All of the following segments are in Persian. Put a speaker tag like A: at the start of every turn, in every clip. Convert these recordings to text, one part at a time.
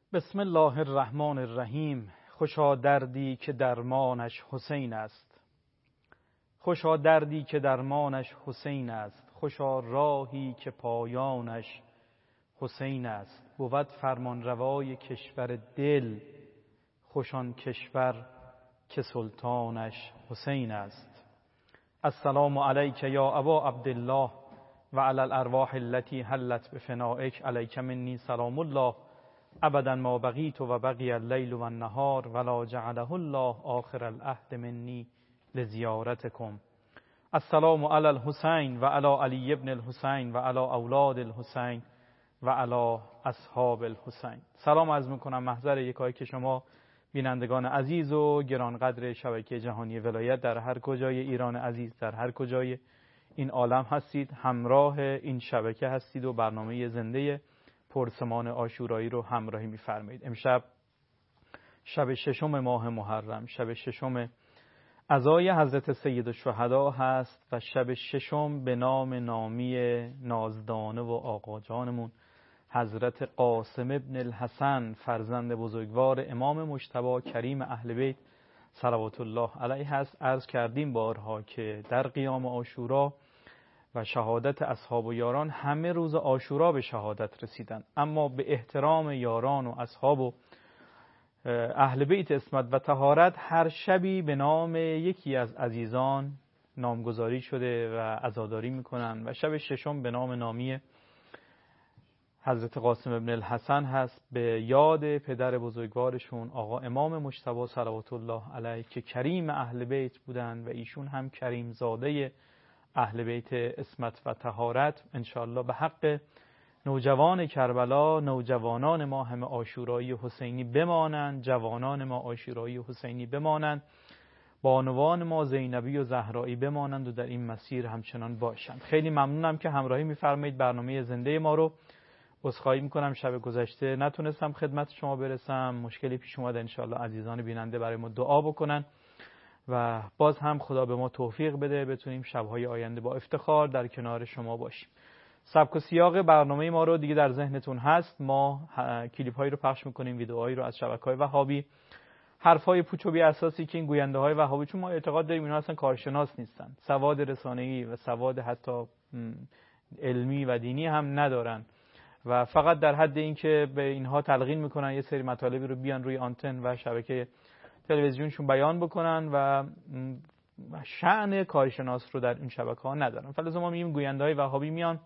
A: بسم الله الرحمن الرحیم. خوشا دردی که درمانش حسین است، خوشا دردی که درمانش حسین است، خوشا راهی که پایانش حسین است. بود فرمان روای کشور دل، خوشان کشور که سلطانش حسین است. السلام علیک یا ابا عبدالله و علی الارواح التي حلت بفنائک، علیک منی سلام الله ابدا ما بقیت و بقی اللیل و النهار ولا جعله الله آخر العهد منی لزیارتکم. السلام علی الحسین و علی علی ابن الحسین و علی اولاد الحسین و علی اصحاب الحسین. سلام عرض میکنم محضر یکایی که شما بینندگان عزیز و گرانقدر شبکه جهانی ولایت در هر کجای ایران عزیز، در هر کجای این عالم هستید، همراه این شبکه هستید و برنامه زنده پرسمان عاشورایی رو همراهی می‌فرمایید. امشب شب ششم ماه محرم، شب ششم عزای حضرت سید الشهدا هست و شب ششم به نام نامی نازدانه و آقا جانمون حضرت قاسم ابن الحسن فرزند بزرگوار امام مجتبی کریم اهل بیت صلوات الله علیه هست. عرض کردیم بارها که در قیام عاشورا و شهادت اصحاب و یاران همه روز عاشورا به شهادت رسیدن، اما به احترام یاران و اصحاب و اهل بیت عصمت و طهارت هر شبی به نام یکی از عزیزان نامگذاری شده و عزاداری میکنن و شب ششم به نام نامی حضرت قاسم ابن الحسن هست، به یاد پدر بزرگوارشون آقا امام مجتبی صلوات الله علیه که کریم اهل بیت بودن و ایشون هم کریم زاده اهل بیت عصمت و طهارت. انشاءالله به حق نوجوان کربلا، نوجوانان ما همه عاشورایی حسینی بمانند، جوانان ما عاشورایی حسینی بمانند، بانوان ما زینبی و زهرایی بمانند و در این مسیر همچنان باشند. خیلی ممنونم که همراهی می‌فرمایید برنامه زنده ما رو. عذرخواهی می‌کنم شب گذشته نتونستم خدمت شما برسم، مشکلی پیش اومد. انشاءالله عزیزان بیننده برای ما دعا بکنن و باز هم خدا به ما توفیق بده بتونیم شب‌های آینده با افتخار در کنار شما باشیم. سبک و سیاق برنامه ما رو دیگه در ذهنتون هست. ما کلیپ‌هایی رو پخش می‌کنیم، ویدیوهایی رو از شبکه‌های وهابی، حرفای پوچ و بی اساسی که این گوینده‌های وهابی، چون ما اعتقاد داریم اینا اصلا کارشناس نیستن، سواد رسانه‌ای و سواد حتی علمی و دینی هم ندارن و فقط در حد این که به اینها تلقین میکنن یه سری مطالبی رو بیان روی آنتن و شبکه تلویزیونشون بیان بکنن و شأن کارشناس رو در این شبکه‌ها ندارن. فلزا ما میگیم گوینده‌های وهابی میان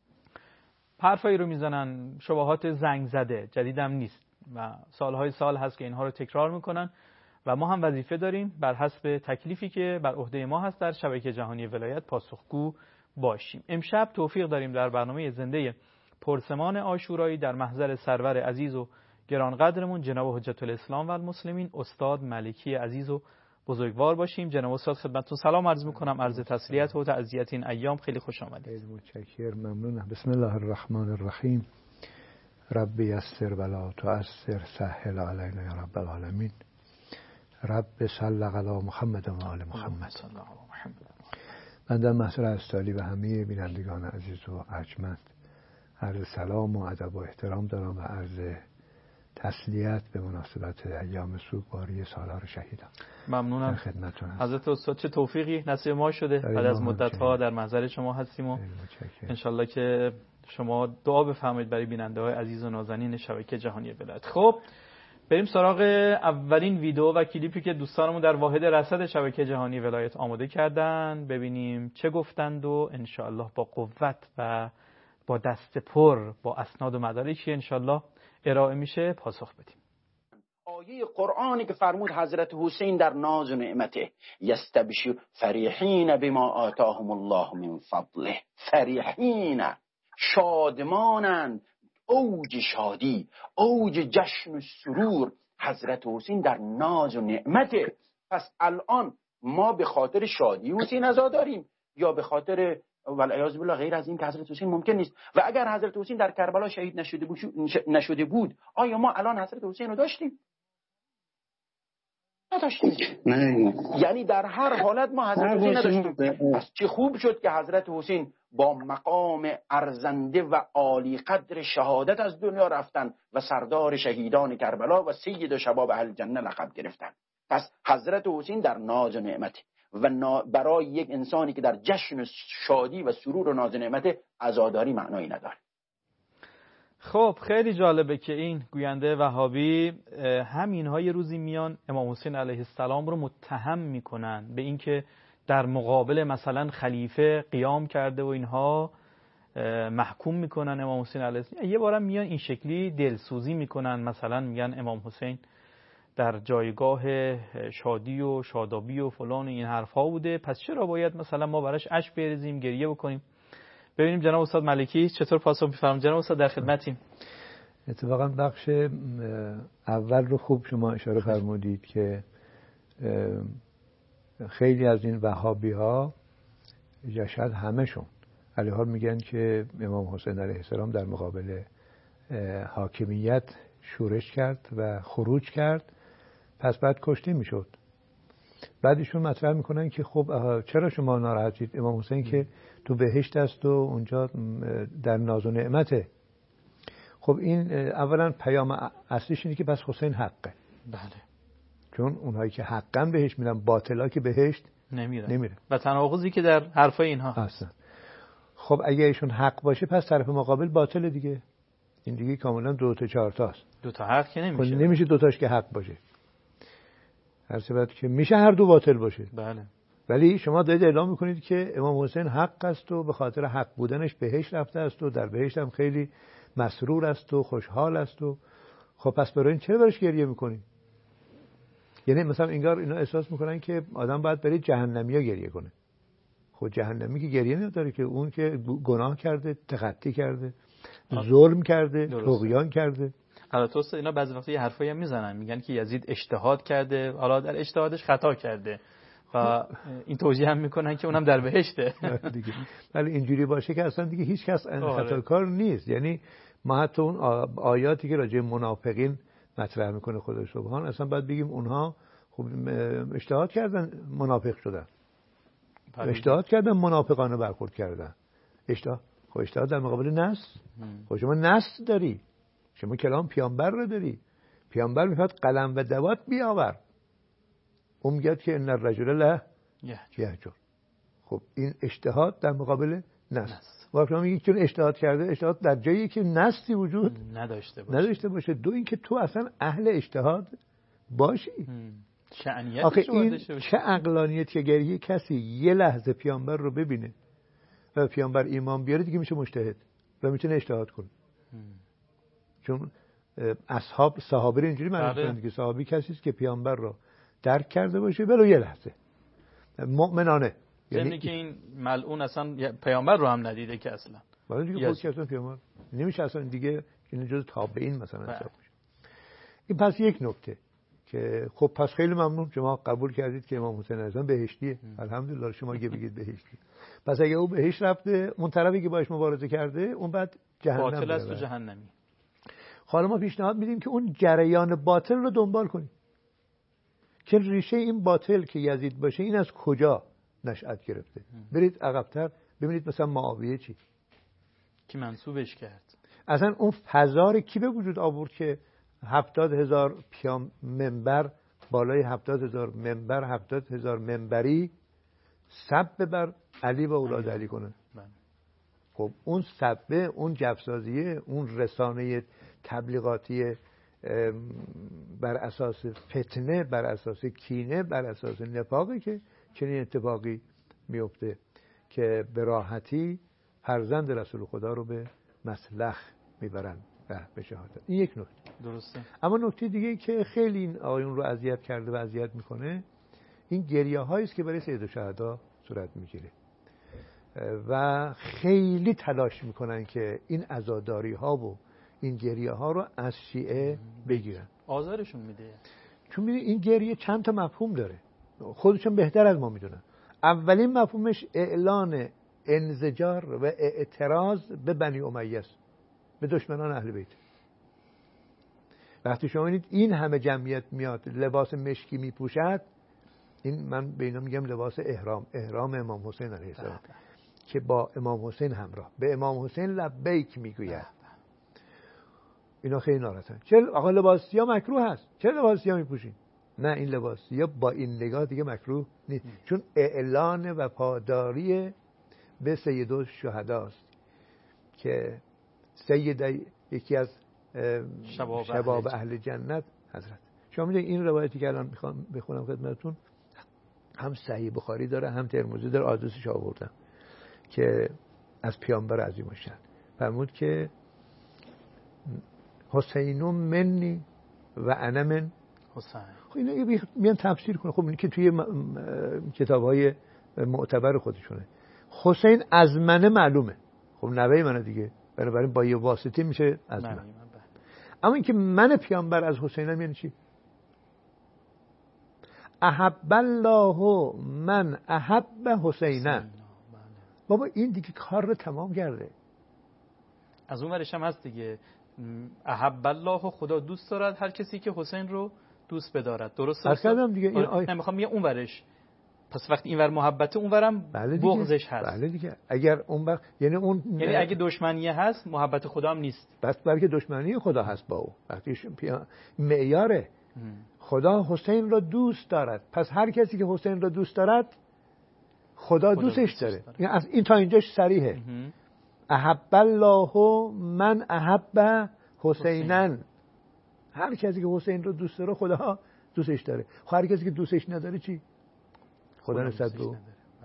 A: حرفایی رو میزنن، شبهات زنگ زده، جدیدم نیست و سالهای سال هست که اینها رو تکرار میکنن و ما هم وظیفه داریم بر حسب تکلیفی که بر عهده ما هست در شبکه جهانی ولایت پاسخگو باشیم. امشب توفیق داریم در برنامه زنده پرسمان عاشورایی در محضر سرور عزیز و گرانقدرمون جناب حجت الاسلام و المسلمین استاد ملکی عزیز و بزرگوار باشیم. جناب استاد خدمتتون سلام عرض میکنم، عرض تسلیت و تعزیت این ایام. خیلی خوش آمدید.
B: خیلی متشکرم، ممنونم. بسم الله الرحمن الرحیم. رب یسر ولا تعسر، سهل علینا یا رب العالمین. رب صل علی محمد و آل محمد. من در محضر استالی و همه بینندگان عزیز و ارجمند عرض سلام و ادب و احترام دارم و عرض تسلیت به مناسبت ایام سوگواری سالار شهیدان.
A: ممنونم.
B: خدمتتون هستم.
A: حضرت استاد چه توفیقی نصیب ما شده، بعد از مدت‌ها در محضر شما هستیم و انشالله که شما دعا بفرمایید برای بیننده‌های عزیز و نازنین شبکه جهانی ولایت. خب بریم سراغ اولین ویدیو و کلیپی که دوستانمون در واحد رصد شبکه جهانی ولایت آماده کردن. ببینیم چه گفتند و انشالله با قوت و با دست پر با اسناد و مدارکی انشالله ارائه میشه پاسخ بدیم.
C: آیه قرآنی که فرمود حضرت حسین در ناز و نعمته یستبشر فریحین بما آتاهم الله من فضله، فریحین شادمانند، اوج شادی، اوج جشن و سرور. حضرت حسین در ناز و نعمته. پس الان ما به خاطر شادی حسین عزاداریم یا به خاطر والعیاذ بالله غیر از این که حضرت حسین ممکن نیست؟ و اگر حضرت حسین در کربلا شهید نشده بود آیا ما الان حضرت حسین رو داشتیم؟ نداشتیم. یعنی در هر حالت ما حضرت حسین نداشتیم. پس چه خوب شد که حضرت حسین با مقام ارزنده و عالی قدر شهادت از دنیا رفتن و سردار شهیدان کربلا و سید شباب اهل جنه لقب گرفتن. پس حضرت حسین در ناز و نعمت و برای یک انسانی که در جشن شادی و سرور و ناز و نعمت عزاداری معنایی نداره.
A: خب خیلی جالبه که این گوینده وهابی همینها یه روزی میان امام حسین علیه السلام رو متهم میکنن به اینکه در مقابل مثلا خلیفه قیام کرده و اینها محکوم میکنن امام حسین علیه السلام. یه بارم میان این شکلی دلسوزی میکنن، مثلا میگن امام حسین در جایگاه شادی و شادابی و فلان این حرفا بوده، پس چرا باید مثلا ما براش اشک بریزیم، گریه بکنیم؟ ببینیم جناب استاد ملکی چطور پاسخ می‌فرمایند. جناب استاد در خدمتیم.
B: اتفاقا بخش اول رو خوب شما اشاره فرمودید که خیلی از این وهابی‌ها یا شاید همه‌شون علیها میگن که امام حسین علیه السلام در مقابل حاکمیت شورش کرد و خروج کرد، پس بعد کشته میشد. بعدشون مطرح میکنن که خب چرا شما ناراحتید؟ امام حسین که تو بهشت است و اونجا در ناز و نعمته. خب این اولا پیام اصلیش اینه که بس حسین حقه.
A: بله.
B: چون اونهایی که حقا بهشت میرن، باطلا که بهشت نمیره.
A: و تناقضی که در حرفای اینها
B: هست. خب اگه ایشون حق باشه پس طرف مقابل باطله دیگه. این دیگه کاملا 2 تا 4 تاست.
A: 2 تا حق که نمیشه.
B: نمیشه 2 تاش که حق باشه. هر صورت که میشه هر دو باطل باشه.
A: بله.
B: ولی شما دارید اعلام میکنید که امام حسین حق است و به خاطر حق بودنش بهشت رفته است و در بهشت هم خیلی مسرور است و خوشحال است و خب پس برای این چرا براش گریه میکنید؟ یعنی مثلا انگار اینا احساس میکنن که آدم باید برای جهنمیا گریه کنه. خود جهنمی که گریه نداره که، اون که گناه کرده، تخطی کرده، ظلم کرده، طغیان کرده.
A: البته استاد اینا بعضی وقتا یه حرفایی هم میزنن، میگن که یزید اجتهاد کرده، حالا در اجتهادش خطا کرده و این توجیه هم میکنن که اونم در بهشته
B: دیگه. ولی اینجوری باشه که اصلا دیگه هیچ کس خطاکار نیست. یعنی ما حتی اون آیاتی که راجع منافقین مطرح میکنه خدا سبحان، اصلا باید بگیم اونها خب اجتهاد کردن، منافق شدن. اجتهاد کردن، منافقانه برخورد کردن. اجتهاد در مقابل نص. خب شما نص داری، شما کلام پیامبر رو داری، پیامبر میخواد قلم و دوات بیاور، اون میگه که ان الرجل لا یهجر. خب این اجتهاد در مقابل نص. و شما میگید چون اجتهاد کرده، اجتهاد در جایی که نصی وجود نداشته باشه. دو این که تو اصلا اهل اجتهاد باشی.
A: شأنیتش
B: این چه عقلانیت که اگر یه کسی یه لحظه پیامبر رو ببینه و پیامبر ایمان بیاره دیگه میشه مجتهد و میتونه اجتهاد کنه. چون صحابه رو اینجوری معنی می‌کنن که صحابی کسی است که پیامبر رو درک کرده باشه ولو یه لحظه، مؤمنانه.
A: یعنی که این ملعون اصلا پیامبر رو هم ندیده که اصلا.
B: ولی دیگه خود که اصلا پیامبر نمیشه اصلا دیگه، این جزء تابعین مثلا حساب میشه. این پس یک نکته که خب پس خیلی ممنون شما قبول کردید که امام حسین اعظم بهشتیه. الحمدلله شما که بگید بهشتی. پس اگه او بهشت رفته، اون طرفی که باش مبارزه کرده اون بعد جهنم
A: باطل است و جهنمی.
B: حالا ما پیشنهاد میدیم که اون جریان باطل رو دنبال کنید که ریشه این باطل که یزید باشه این از کجا نشأت گرفته. برید عقب‌تر ببینید مثلا معاویه چی
A: که منسوبش کرد،
B: اصلا اون فضا کی به وجود آورد که 70,000 پیام منبر، بالای 70,000 منبر، 70,000 منبری سب بر علی و اولاد علی کنن. خب اون سبه، اون جفسازیه، اون رسانه تبلیغاتی بر اساس فتنه، بر اساس کینه، بر اساس نفاقی که چنین اتفاقی میفته که به راحتی فرزند رسول خدا رو به مسلخ میبرن و به شهادت. این یک نکته
A: درسته.
B: اما نکته دیگه که خیلی این آیون رو اذیت کرده و اذیت میکنه، این گریه هایی است که برای سید الشهدا صورت میگیره و خیلی تلاش میکنن که این عزاداری ها و این گریه ها رو از شیعه بگیرن.
A: آزارشون میده. چون
B: میدونی این گریه چند تا مفهوم داره، خودشون بهتر از ما میدونن. اولین مفهومش اعلان انزجار و اعتراض به بنی امیه است، به دشمنان اهل بیت. وقتی شما ببینید این همه جمعیت میاد لباس مشکی میپوشد، این من به اینا میگم لباس احرام امام حسین علیه السلام که با امام حسین همراه به امام حسین لبیک میگوید. اینا خیلی ناراحتن. چرا آقا لباس سیاه مکروه هست، چرا لباس سیاه میپوشین؟ نه، این لباس سیاه با این نگاه دیگه مکروه نیست، چون اعلان وفاداری به سید الشهداست که سید یکی از شباب اهل جنت حضرت. شما میدونید این روایتی که الان میخوام بخونم خدمتتون هم صحیح بخاری داره هم ترمذی داره، آدرسش آوردم که از پیامبر عظیم الشأن فرمود که حسین منی و انا من
A: حسین.
B: خب اینا میان تفسیر کنه. خب این که توی کتاب‌های معتبر خودشونه. حسین از منه معلومه، خب نوه منه دیگه، بنابراین با یه واسطه میشه از من. اما اینکه من پیامبر از حسینم یعنی چی؟ احب الله من احب حسینا. بابا این دیگه کار رو تمام کرده.
A: از اون ورش هم هست دیگه، احب الله، خدا دوست دارد هر کسی که حسین رو دوست بدارد. درسته؟
B: اصلا دیگه این
A: نمیخوام میگم اون ورش، پس وقتی اینور محبته اونورم بغضش هست.
B: بله دیگه. اگر اون وقت یعنی
A: اگه دشمنیه هست محبت خدا هم نیست،
B: بس بلکه دشمنی خدا هست با او. وقتی معیاره خدا حسین را دوست دارد، پس هر کسی که حسین را دوست دارد خدا دوستش داره. یعنی این تا اینجاش صریحه. احب الله من احب حسینا. هر کسی که حسین رو دوست داره خدا دوستش داره. هر کسی که دوستش نداره چی؟ خدا نسبت به او.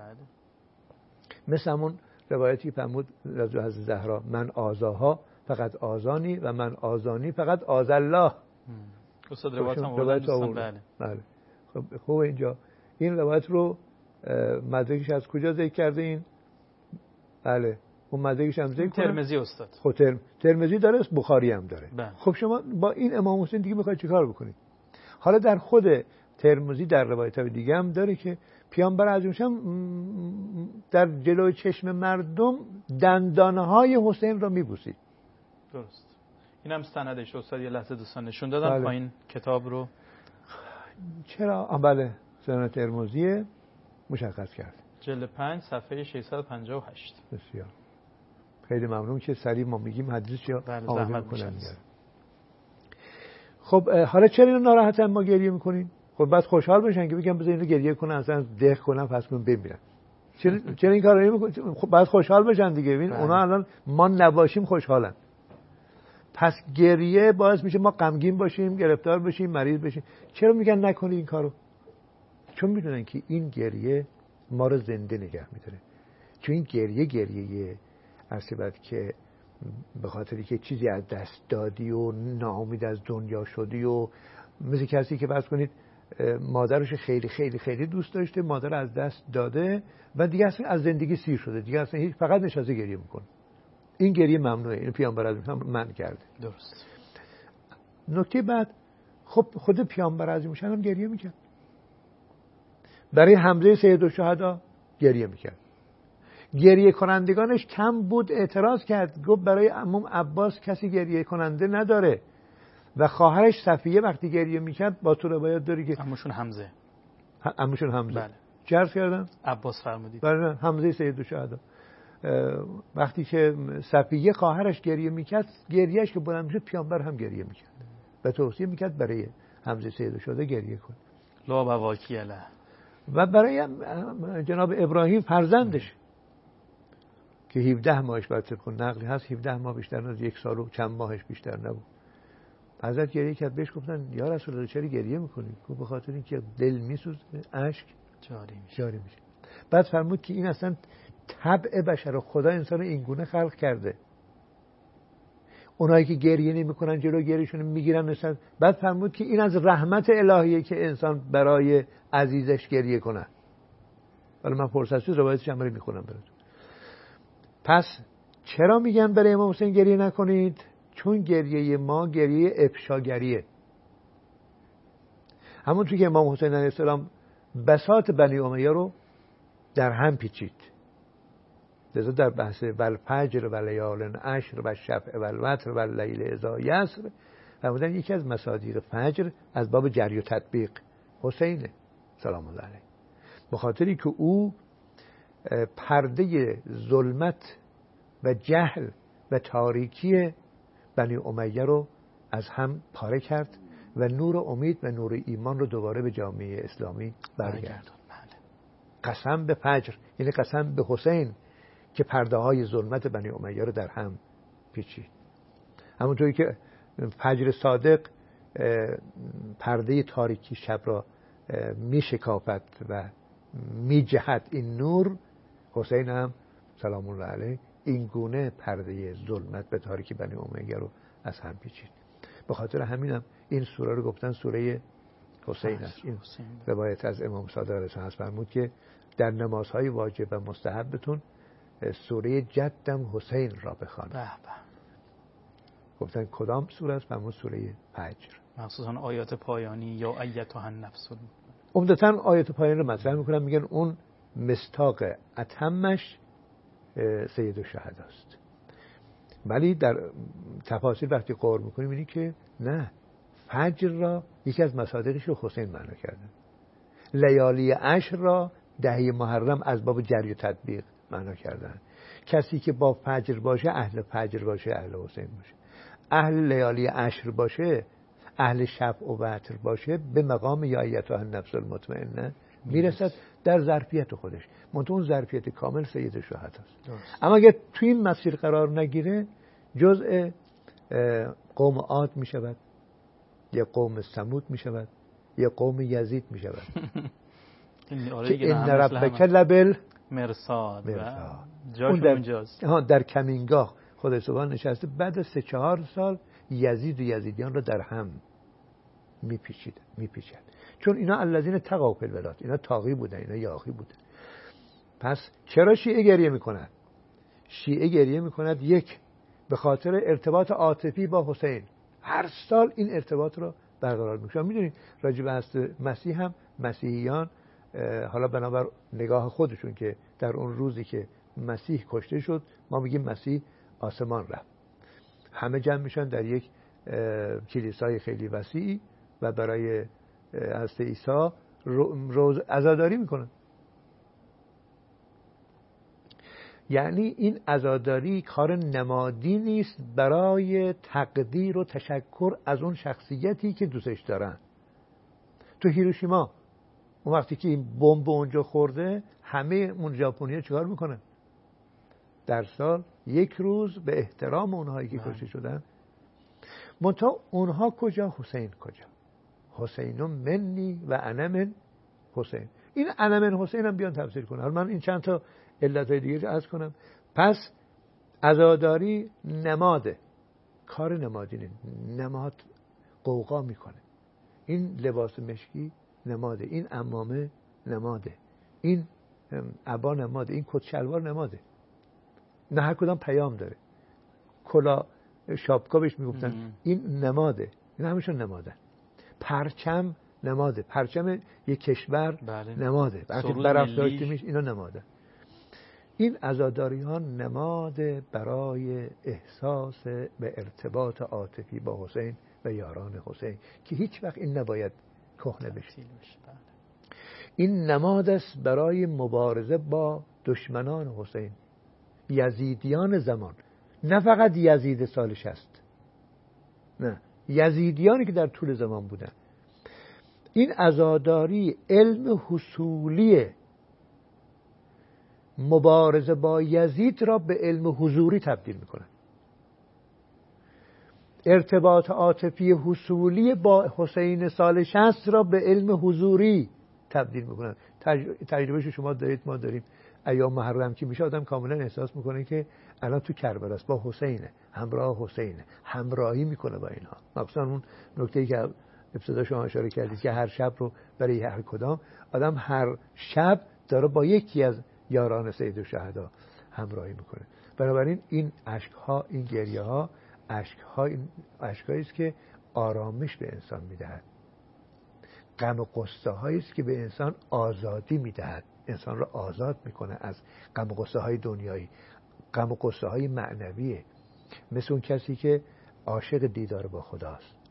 B: مثل همون روایتی فرمود از حضرت زهرا من آزاها فقط آزانی و من آزانی فقط آز الله.
A: استاد روایت هم آوردن.
B: بله. خب خوب اینجا این روایت رو مدرکش از کجا ذکر کرده این؟ بله اون مدرکش هم ذکر
A: ترمذی استاد.
B: خب ترمذی داره، بخاری هم داره.
A: بله.
B: خب شما با این امام حسین دیگه میخواید چیکار بکنید؟ حالا در خود ترمذی در روایت‌های دیگه هم داره که پیامبر عظیم‌الشأن در جلوی چشم مردم دندانهای حسین را میبوسید.
A: درست. اینم سندش استاد یه لحظه دوستان نشون دادن پایین کتاب رو.
B: چرا؟ بله سند ترمذی مشخص کرد.
A: جلد 5 صفحه 658.
B: بسیار خیلی ممنون که سریع ما میگیم حدیث یا آماده میکنن. خب حالا چرا اینو ناراحتن ما گریه میکنیم؟ خب بعد خوشحال بشن که بگم بذار اینو گریه کنن اصلا دق کنن پس کنن بمیرن. چرا این کارو نمیکنن؟ خب بعد خوشحال بشن دیگه. ببین اونا الان ما نباشیم خوشحالن. پس گریه باعث میشه ما غمگین باشیم، گرفتار بشیم، مریض بشیم. چرا میگن نکنی این کارو؟ چون میدونن که این گریه ما رو زنده نگه میداره. چون این گریه عصبت که به خاطری که چیزی از دست دادی و ناامید از دنیا شدی و مثل کسی که فرض کنید مادرش خیلی خیلی خیلی دوست داشته، مادر از دست داده و دیگه اصلا از زندگی سیر شده، دیگه اصلا فقط نشسته گریه میکنه. این گریه ممنوعه. این پیامبر عظیم منع کرده.
A: درست.
B: نکته بعد، خب خود پیامبر عظیم الشأن هم گریه میکرد. برای حمزه سید الشهدا گریه میکرد. گریه کنندگانش کم بود، اعتراض کرد، گفت برای عموم عباس کسی گریه کننده نداره و خواهرش صفیه وقتی گریه میکرد با تو روایت داری که
A: عموشون حمزه.
B: بله. چه عرض کردم؟
A: عباس فرمودید.
B: بله حمزه سید الشهدا. وقتی که صفیه خواهرش گریه میکرد، گریهش که بلند میشد پیامبر هم گریه میکرد و توصیه میکرد برای حمزه سید الشهدا گریه کن.
A: لا بواکی له.
B: و برای جناب ابراهیم فرزندش که 17 ماهش بعد طبق نقلی هست 17 ماه بیشتر نه، 1 سال و چند ماهش بیشتر نبود. حضرت گریه کرد، بهش گفتن یا رسول الله چرا گریه میکنی؟ گفت به خاطر اینکه دل میسوزه، اشک جاری میشه. بعد فرمود که این اصلا طبع بشر، خدا انسان این گونه خلق کرده. اونایی که گریه نمیکنن جلو گریهشون میگیرن مثلا. بعد فرمود که این از رحمت الهیه که انسان برای عزیزش گریه کنه. حالا من فرصت شد روایتش هم میخونم براتون. پس چرا میگن برای امام حسین گریه نکنید؟ چون گریه ما گریه افشاگریه. همونطور که امام حسین علیه السلام بساط بنی امیه رو در هم پیچید. لذا در بحث والفجر و لیال عشر و الشفع و الوتر و اللیل اذا یسر فرمودن یکی از مصادیق فجر از باب جری و تطبیق حسین سلام الله علیه، به خاطری که او پرده ظلمت و جهل و تاریکی بنی امیه رو از هم پاره کرد و نور امید و نور ایمان رو دوباره به جامعه اسلامی برگرداند. قسم به فجر، یعنی قسم به حسین که پرده های ظلمت بنی امیه رو در هم پیچید. همونطوری که فجر صادق پرده تاریکی شب را می شکافت و می جهد این نور، حسین هم سلام الله علیه این گونه پرده ظلمت به تاریکی بنی امیه رو از هم پیچید. به خاطر همینم این سوره رو گفتن سوره حسین است. این روایت از امام صادق علیه السلام فرمود که در نمازهای واجب و مستحبتون سوره جدم حسین را بخوانید. گفتن کدام سوره است؟ فرمود سوره فجر،
A: مخصوصا آیات پایانی یا ایتها النفس.
B: عمدتاً آیات پایانی رو مطرح میکنن، میگن اون مستاق اتمش سید الشهدا است. ولی در تفاصیل وقتی غور میکنیم اینی که نه، فجر را یکی از مصادیقش رو حسین معنا کردن، لیالی عشر را دهه محرم از باب جری و تطبیق معنا کردن. کسی که با فجر باشه اهل فجر باشه، اهل حسین باشه. اهل لیالی عشر باشه، اهل شفع و وتر باشه، به مقام یا ایتها النفس المطمئنه میرسد در ظرفیت خودش. منتها اون ظرفیت کامل سید الشهدا است. اما اگه توی این مسیر قرار نگیره جزء قوم عاد می شود، یا قوم ثمود می شود، یا قوم یزید می شود که این ربک لبل
A: مرصاد
B: جاش اونجاست. در کمینگاه خدا سبحان نشسته، بعد 3-4 سال یزید و یزیدیان رو در هم میپیچد، چون اینا الذین تقوا فی البلاد، اینا تاغی بودن، اینا یاغی بودن. پس چرا شیعه گریه میکنند؟ شیعه گریه میکند یک، به خاطر ارتباط عاطفی با حسین. هر سال این ارتباط رو برقرار میکنن. میدونید راجع به هست مسیح هم مسیحیان حالا بنابر نگاه خودشون که در اون روزی که مسیح کشته شد ما میگیم مسیح آسمان رفت، همه جمع میشن در یک کلیسای خیلی وسیع و برای حضرت عیسی روز عزاداری میکنن. یعنی این عزاداری کار نمادی نیست برای تقدیر و تشکر از اون شخصیتی که دوستش دارن. تو هیروشیما اون وقتی که این بمب اونجا خورده، همه اون ژاپنی‌ها چیکار میکنن؟ در سال یک روز به احترام اونهایی که کشته شدن. منتها اونها کجا؟ حسین کجا؟ حسین منی و انا من حسین. این انا من حسین هم بیان تفسیر کنن. حالا من این چند تا علتهای دیگه عرض کنم. پس عزاداری نماده، کار نمادی نه. نماد قوقا میکنه. این لباس مشکی نماده، این عمامه نماده، این عبا نماده، این کت شلوار نماده. نه هر کدام پیام داره. کلا شاپکا بهش میگفتن این نماده، این همشون نمادن. پرچم نماده، پرچم یک کشور نماده، وقتی برافراشته میشه اینا نماده. این عزاداریان نماد برای احساس به ارتباط عاطفی با حسین و یاران حسین که هیچ وقت این نباید کهنه بشه. این نماد است برای مبارزه با دشمنان حسین، یزیدیان زمان، نه فقط یزید سال 60، نه یزیدیانی که در طول زمان بودن. این عزاداری علم حصولی مبارزه با یزید را به علم حضوری تبدیل میکنن. ارتباط عاطفی حصولی با حسین سال 60 را به علم حضوری تبدیل میکنن. تجربهشو شما دارید، ما داریم. ایام محرم که میشه آدم کاملا احساس میکنه که الان تو کربلا است، با حسینه، همراه حسینه، همراهی میکنه با اینها. مخصوصا اون نکته‌ای که ابتدا شما اشاره کردید که هر شب رو برای هر کدام آدم هر شب داره با یکی از یاران سید الشهدا همراهی میکنه. بنابراین این اشک‌ها، این گریه‌ها، اشک‌هایی است که آرامش به انسان میدهد. غم و غصه هایی است که به انسان آزادی میدهد، انسان را آزاد میکنه از غم و غصه های دنیایی. غم و غصه های معنویه، مثل اون کسی که عاشق دیدار با خداست،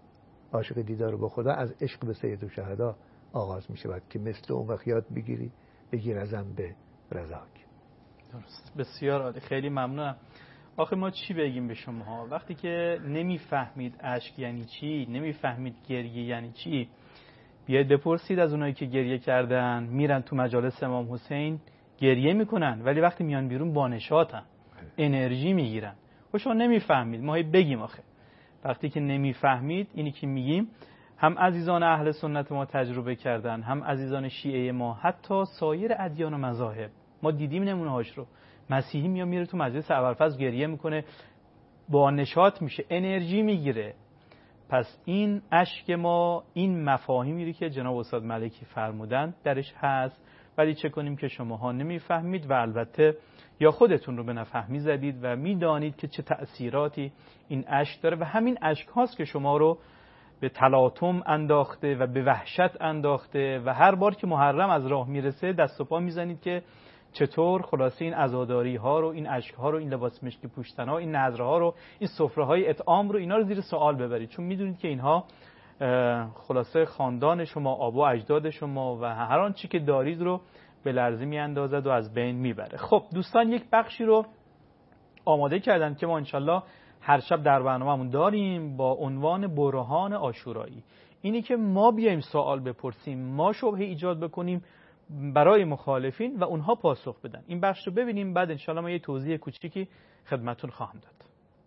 B: عاشق دیدار با خدا از عشق به سیدالشهدا آغاز می شود که مثل اون وقت یاد بگیر ازم به رضاک.
A: درست، بسیار عالی، خیلی ممنونم. آخه ما چی بگیم به شما وقتی که نمیفهمید اشک یعنی چی، نمیفهمید گریه یعنی چی؟ بیاید بپرسید از اونایی که گریه کردن، میرن تو مجالس امام حسین گریه میکنن ولی وقتی میان بیرون بانشاتن، انرژی میگیرن. و شما نمیفهمید، ما بگیم آخه وقتی که نمیفهمید اینی که میگیم هم عزیزان اهل سنت ما تجربه کردن، هم عزیزان شیعه ما، حتی سایر ادیان و مذاهب ما دیدیم نمونه هاش رو. مسیحی میره تو مجلس ابوالفضل گریه میکنه، با نشاط میشه، انرژی میگیره. پس این اشک ما این مفاهیمی که جناب استاد ملکی فرمودن درش هست، ولی چه کنیم که شماها نمیفهمید و البته یا خودتون رو به نفهمی زدید و میدانید که چه تأثیراتی این اشک داره و همین اشک هاست که شما رو به تلاطم انداخته و به وحشت انداخته و هر بار که محرم از راه میرسه دست و پا میزنید که چطور خلاصه این عزاداری ها رو، این اشک ها رو، این لباس مشکی پوشتن ها، این نذر ها رو، این سفره های اطعام رو، اینا رو زیر سوال ببرید، چون میدونید که اینها خلاصه خاندان شما، آبا و اجداد شما و هر آن چی که دارید رو به لرزه میاندازد و از بین میبره. خب دوستان یک بخشی رو آماده کردن که ما انشالله هر شب در برنامه‌مون داریم با عنوان برهان عاشورایی. اینی که ما بیایم سوال بپرسیم، ما شبهه ایجاد بکنیم برای مخالفین و اونها پاسخ بدن. این بخش رو ببینیم، بعد انشالله ما یه توضیح کوچیکی خدمتون خواهم داد.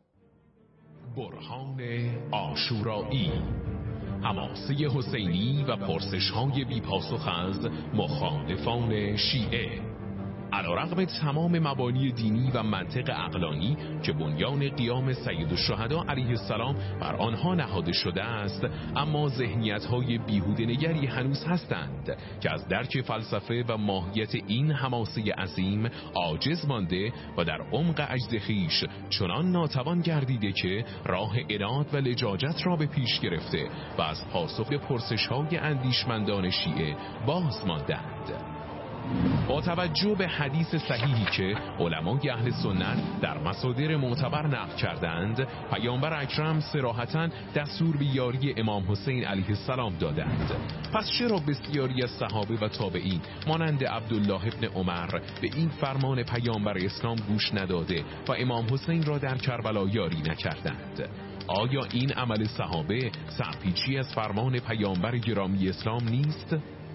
D: برهان عاشورایی، حماسه حسینی و پرسش‌های بی‌پاسخ از مخالفان شیعه. علیرغم تمام مبانی دینی و منطق عقلانی که بنیان قیام سیدالشهدا علیه السلام بر آنها نهاده شده است، اما ذهنیت‌های بیهوده‌نگری هنوز هستند که از درک فلسفه و ماهیت این حماسه عظیم عاجز مانده و در عمق عجز خویش چنان ناتوان گردیده که راه عناد و لجاجت را به پیش گرفته و از پاسخ پرسش‌های اندیشمندان شیعه باز ماندند. با توجه به حدیث صحیحی که علمای اهل سنت در مصادر معتبر نقل کردند، پیامبر اکرم صراحتاً دستور به یاری امام حسین علیه السلام دادند. پس چرا بسیاری از صحابه و تابعین مانند عبدالله ابن عمر به این فرمان پیامبر اسلام گوش نداده و امام حسین را در کربلا یاری نکردند؟ آیا این عمل صحابه سرپیچی از فرمان پیامبر گرامی اسلام نیست؟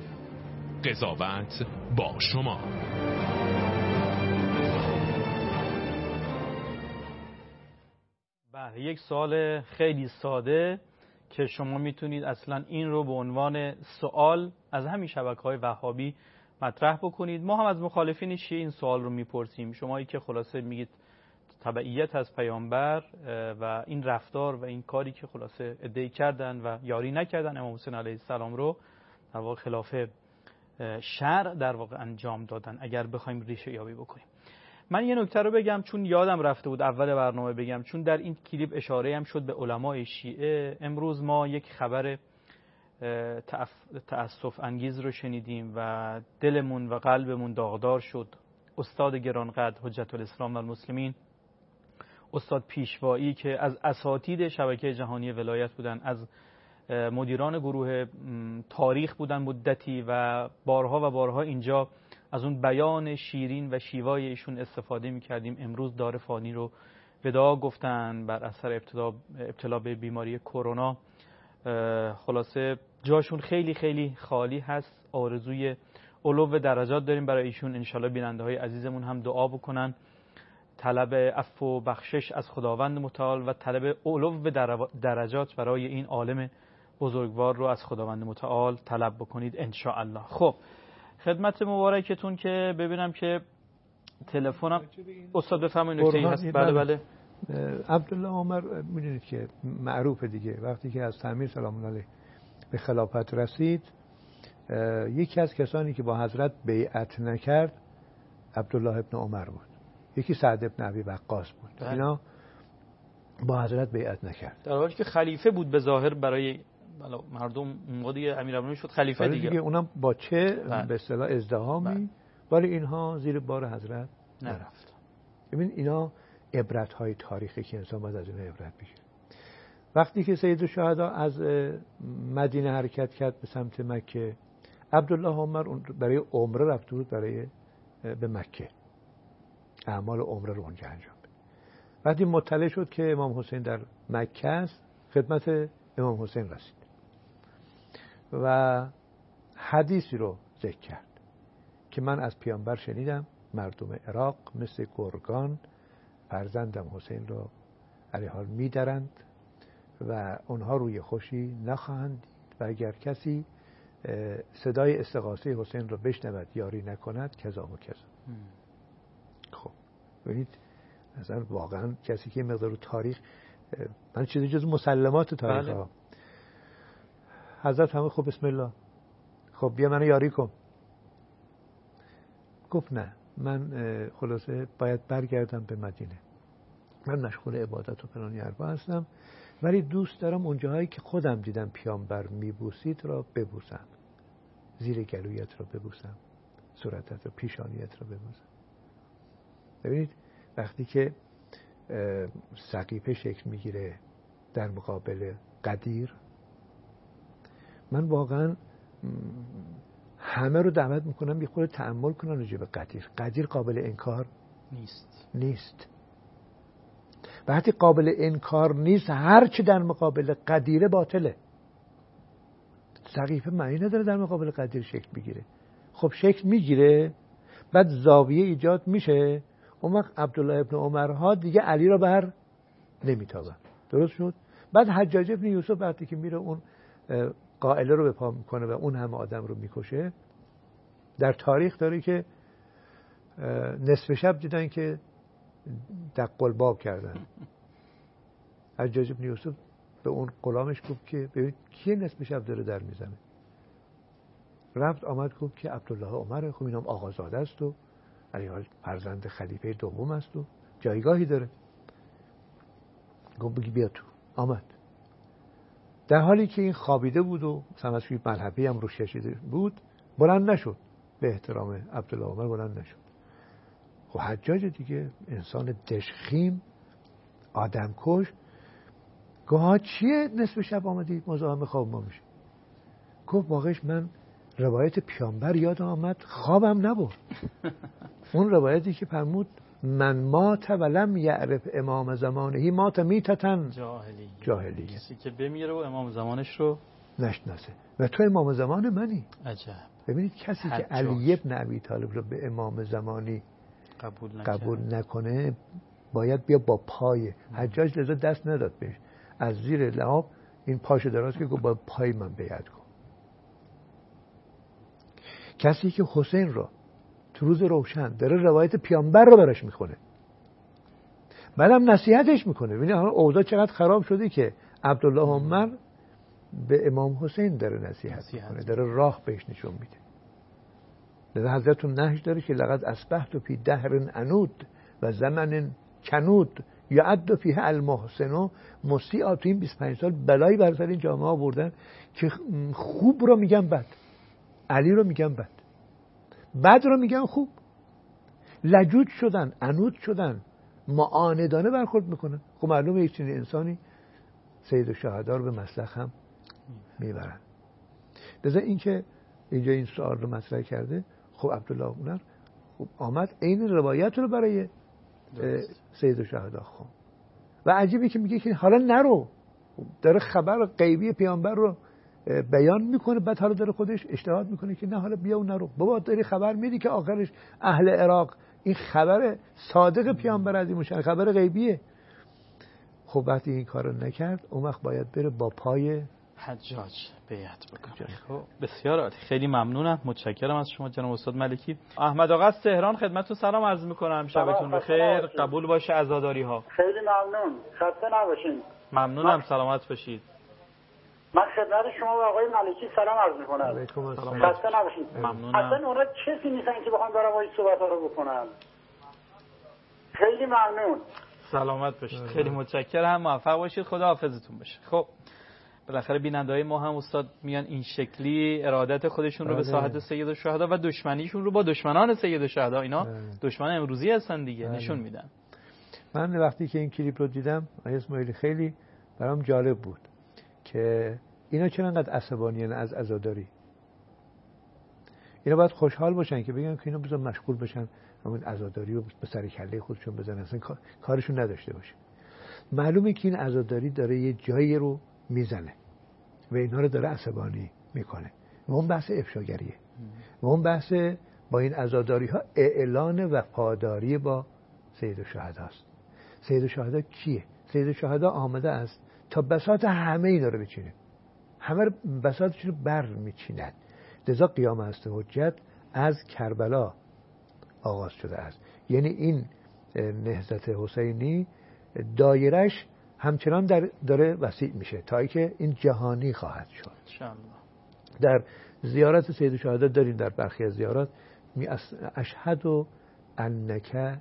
D: قضاوت با شما.
A: بله، یک سوال خیلی ساده که شما میتونید اصلا این رو به عنوان سوال از همین شبکه‌های وهابی مطرح بکنید. ما هم از مخالفین شیعه این سوال رو میپرسیم. شمایی که خلاصه میگید تبعیت از پیامبر و این رفتار و این کاری که خلاصه ادعی کردن و یاری نکردن امام حسین علیه السلام رو، در واقع خلاف شرع در واقع انجام دادن، اگر بخوایم ریشه یابی بکنیم. من یه نکته رو بگم چون یادم رفته بود اول برنامه بگم، چون در این کلیپ اشاره هم شد به علمای شیعه. امروز ما یک خبر تأسف انگیز رو شنیدیم و دلمون و قلبمون داغدار شد. استاد گرانقدر حجت الاسلام و المسلمین، استاد پیشوایی که از اساتید شبکه جهانی ولایت بودن، از مدیران گروه تاریخ بودن مدتی و بارها اینجا از اون بیان شیرین و شیوای ایشون استفاده می‌کردیم. امروز دار فانی رو وداع گفتن بر اثر ابتلا به بیماری کرونا. خلاصه جاشون خیلی خیلی خالی هست. آرزوی علو درجات داریم برای ایشون. انشالله بیننده‌های عزیزمون هم دعا بکنن، طلب عفو و بخشش از خداوند متعال و طلب علو درجات برای این عالم بزرگوار رو از خداوند متعال طلب بکنید ان شاء الله. خب خدمت مبارکتون که ببینم که تلفنم استاد بفرمایید نکته هست. بله
B: عبدالله عمر میدونید که معروفه دیگه، وقتی که از تعمیر سلام الله علیه به خلافت رسید، یکی از کسانی که با حضرت بیعت نکرد عبدالله ابن عمر بود، یکی سعد ابن ابی وقاص بود. اینا با حضرت بیعت نکرد، در
A: حالی که خلیفه بود به ظاهر برای مردم. موقع دیگه امیرالمومنین شد خلیفه دیگه.
B: اونم با چه به اصطلاح ازدحامی، ولی اینها زیر بار حضرت نرفت. ببین اینا عبرت‌های تاریخی که انسان باید از اینا عبرت بگیره. وقتی که سید الشهدا از مدینه حرکت کرد به سمت مکه، عبدالله عمر برای عمره رفته بود به مکه، اعمال عمره رو اونجا انجام بده. وقتی مطلع شد که امام حسین در مکه است، خدمت امام حسین رسید و حدیثی رو ذکر کرد که من از پیامبر شنیدم مردم عراق مثل گرگان فرزندم حسین رو علیه حال می‌درند و اونها روی خوشی نخواهند دید و اگر کسی صدای استغاثه حسین رو بشنود یاری نکند کذا و کذا. خب ببینید مثلا واقعا کسی که مقدار تاریخ، من چیزی جز مسلمات تاریخ ها، حضرت همه خب بسم الله، خب بیا منو یاری کن. گفت نه، من خلاصه باید برگردم به مدینه، من مشغول عبادت و فلان حرفا هستم، ولی دوست دارم اونجاهایی که خودم دیدم پیامبر میبوسید را ببوسم، زیر گلویت را ببوسم، صورتت را، پیشانیت را ببوسم. ببینید وقتی که سقیفه شکل میگیره در مقابل قدیر، من واقعا همه رو دعوت میکنم یه خورده تأمل کنن راجع به قدیر. قدیر قابل انکار نیست. وقتی قابل انکار نیست، هر چی در مقابل قدیر باطله. سقیفه معنی نداره در مقابل قدیر شکل بگیره. خب شکل میگیره، بعد زاویه ایجاد میشه، اون وقت عبدالله ابن عمرها دیگه علی را بر نمیتابن. درست شد؟ بعد حجاج ابن یوسف وقتی که میره اون قائله رو به پا میکنه و اون همه آدم رو میکشه، در تاریخ داره که نصف شب دیدن که دق الباب کردن. حجاج ابن یوسف به اون غلامش گفت که ببین کی نصف شب داره در میزنه. رفت آمد گفت که عبدالله عمر، خب اینم آقازاده است و علی حال فرزند خلیفه دوم است و جایگاهی داره. گفت بگی بیا تو. آمد. در حالی که این خوابیده بود و مثلا توی ملحفه هم روش کشیده بود، بلند نشد، به احترام عبدالله عمر بلند نشد. خب حجاج دیگه انسان دژخیم، آدم کش، گفت چیه نصف شب آمدی مزاحم خواب ما میشه؟ گفت واقعش من روایت پیامبر یاد آمد، خوابم نبرد. اون روایتی که فرمود من مات ولم یعرف امام زمانه مات میتتن جاهلیه،
A: کسی که بمیره و امام زمانش رو
B: نشناسه. و تو امام زمان منی.
A: عجب.
B: ببینید کسی که علی ابن ابی طالب رو به امام زمانی قبول نکنه باید بیا با پای. حجاج لذا دست نداد بهش، از زیر لحاف این پاشو دراز که گفت با پای من بیعت کن. کسی که حسین رو تو روز روشن داره روایت پیامبر رو براش میخونه، بعدم نصیحتش میکنه. ببینید اوضاع چقدر خراب شده که عبدالله عمر به امام حسین داره نصیحت میکنه، داره راه بهش نشون میده. در حضرت النهج داره که لقد اصبحت فی دهر عنود و زمن کنود یعد فیه المحسن مسیئا. تو این 25 سال بلایی بر سر این جامعه آوردن که خوب رو میگن بد، علی رو میگن بد رو میگن خوب. لجوج شدن، عنود شدن، معاندانه برخورد میکنن. خب معلومه یک چنین انسانی سید الشهدا رو به مسلخ هم میبرن. لذا این که اینجا این سوال رو مطرح کرده، خب عبدالله عمر خب آمد این روایت رو برای سید الشهدا خون و عجیبه که میگه که حالا نرو، داره خبر غیبی پیامبر رو بیان میکنه، بعد حالا داره خودش اجتهاد میکنه که نه حالا بیا و نرو. بابا داری خبر میدی که آخرش اهل عراق این خبر صادق پیامبر عظیم الشأن خبر غیبیه. خب وقتی این کارو نکرد اون وقت باید بره با پای
A: حجاج بیعت بکنه. خب بسیار عالی، خیلی ممنونم، متشکرم از شما جناب استاد ملکی. احمد آقا از تهران خدمتتون سلام عرض میکنم، شبتون بخیر، قبول باشه عزاداری ها.
E: خیلی ممنون، خسته نباشین.
A: ممنونم، سلامت باشید.
E: من خدمت شما و آقای ملکی سلام عرض میکنم. خسته نباشین.
A: ممنونم.
E: اصلا اونا کسی نیستن که بخوام برام این صحبت‌ها رو بکنم. خیلی ممنون.
A: سلامت باشید. خیلی متشکرم، موفق باشید، خدا حافظتون باشه. خب بالاخره بیننده‌های ما هم استاد میان این شکلی ارادت خودشون رو به ساحت سید الشهدا و دشمنیشون رو با دشمنان سید الشهدا، اینا دشمن امروزی هستن دیگه، نشون میدن.
B: من وقتی که این کلیپ رو دیدم آقای اسماعیلی خیلی برام جالب بود که اینا چرا انقدر عصبانیان از عزاداری. اینا باید خوشحال باشن که بگن که اینا بذار مشغول بشن همون عزاداری رو به سر کله خودشون بزنن، اصلا کارشون نداشته باشه. معلومه که این عزاداری داره یه جایی رو میزنه و اینا رو داره عصبانی میکنه و اون بحث افشاگریه و اون بحث با این عزاداری ها اعلان وفاداری با سید الشهدا است. سید الشهدا کیه؟ سید الشهدا آمده است تا بساط همه اینا رو بچینه، همه بساطشون رو بر میچیند. لذا قیام هست حجت از کربلا آغاز شده است. یعنی این نهضت حسینی دایرش همچنان داره وسیع میشه تا اینکه این جهانی خواهد شد. در زیارت سید الشهدا داریم، در برخی از زیارات اشهد انک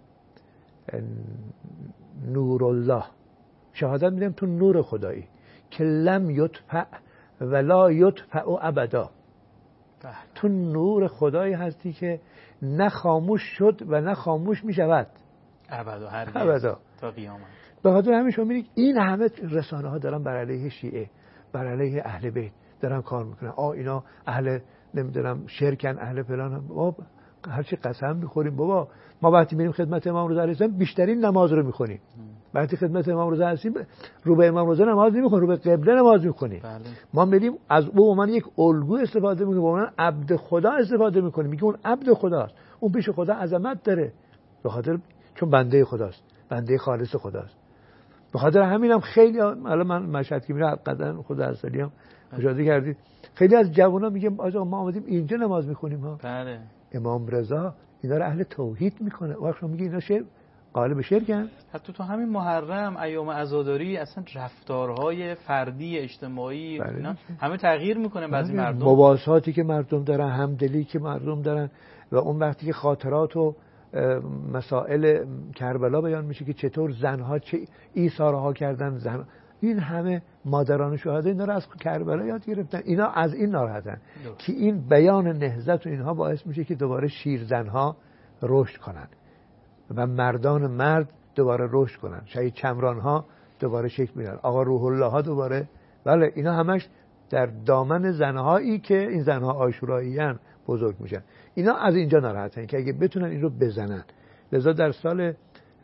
B: نور الله، شهادت میدم تو نور خدایی که لم یطفأ ولا یطفأ ابدا. تو نور خدایی هستی که نه خاموش شد و نه خاموش میشود
A: ابدا، هرگز
B: ابدا
A: تا قیامت.
B: به خاطر همین شما میبینید این همه رسانه ها دارن بر علیه شیعه، بر علیه اهل بیت دارن کار میکنن. اینا اهل نمیدونم شرکن، اهل فلان. بابا هرچی قسم میخوریم بابا، ما وقتی میریم خدمت امام رضا علیه السلام بیشترین نماز رو میخونیم. وقتی خدمت امام رضا هستیم رو به امام رضا نماز نمیخونیم، رو به قبله نماز میخونیم. ما میریم از او من یک الگو استفاده میکنیم، با من عبد خدا استفاده میکنیم، میگه اون عبد خداست، اون پیش خدا عظمت داره، به خاطر چون بنده خداست، بنده خالص خداست. به خاطر همینم خیلی الان من مشهد که میرم قدن خدا اصلی هم مشاهده کردید، خیلی از جوونا میگن آقا ما اومدیم اینجا نماز میخونیم ها.
A: بله.
B: امام رضا اینا رو اهل توحید میکنه. وقتی شما میگی اینا قالب شرکن.
A: حتی تو همین محرم ایام عزاداری اصلا رفتارهای فردی اجتماعی اینا همه تغییر میکنه. بعضی مردم
B: مواساتی که مردم دارن، همدلی که مردم دارن، و اون وقتی که خاطرات و مسائل کربلا بیان میشه که چطور زنها چه ایثارها کردن، زن این همه مادران شهدا اینا رو از کربلا یاد گرفتن. اینا از این ناراحتن که این بیان نهضت و اینها باعث میشه که دوباره شیرزنها رشد کنن و مردان مرد دوباره رشد کنن، شهید چمران ها دوباره شکل میگیرن، آقا روح الله ها دوباره. بله اینا همش در دامن زنهایی که این زنها عاشوراییان بزرگ میشن. اینا از اینجا ناراحتن که اگه بتونن این رو بزنن. لذا در سال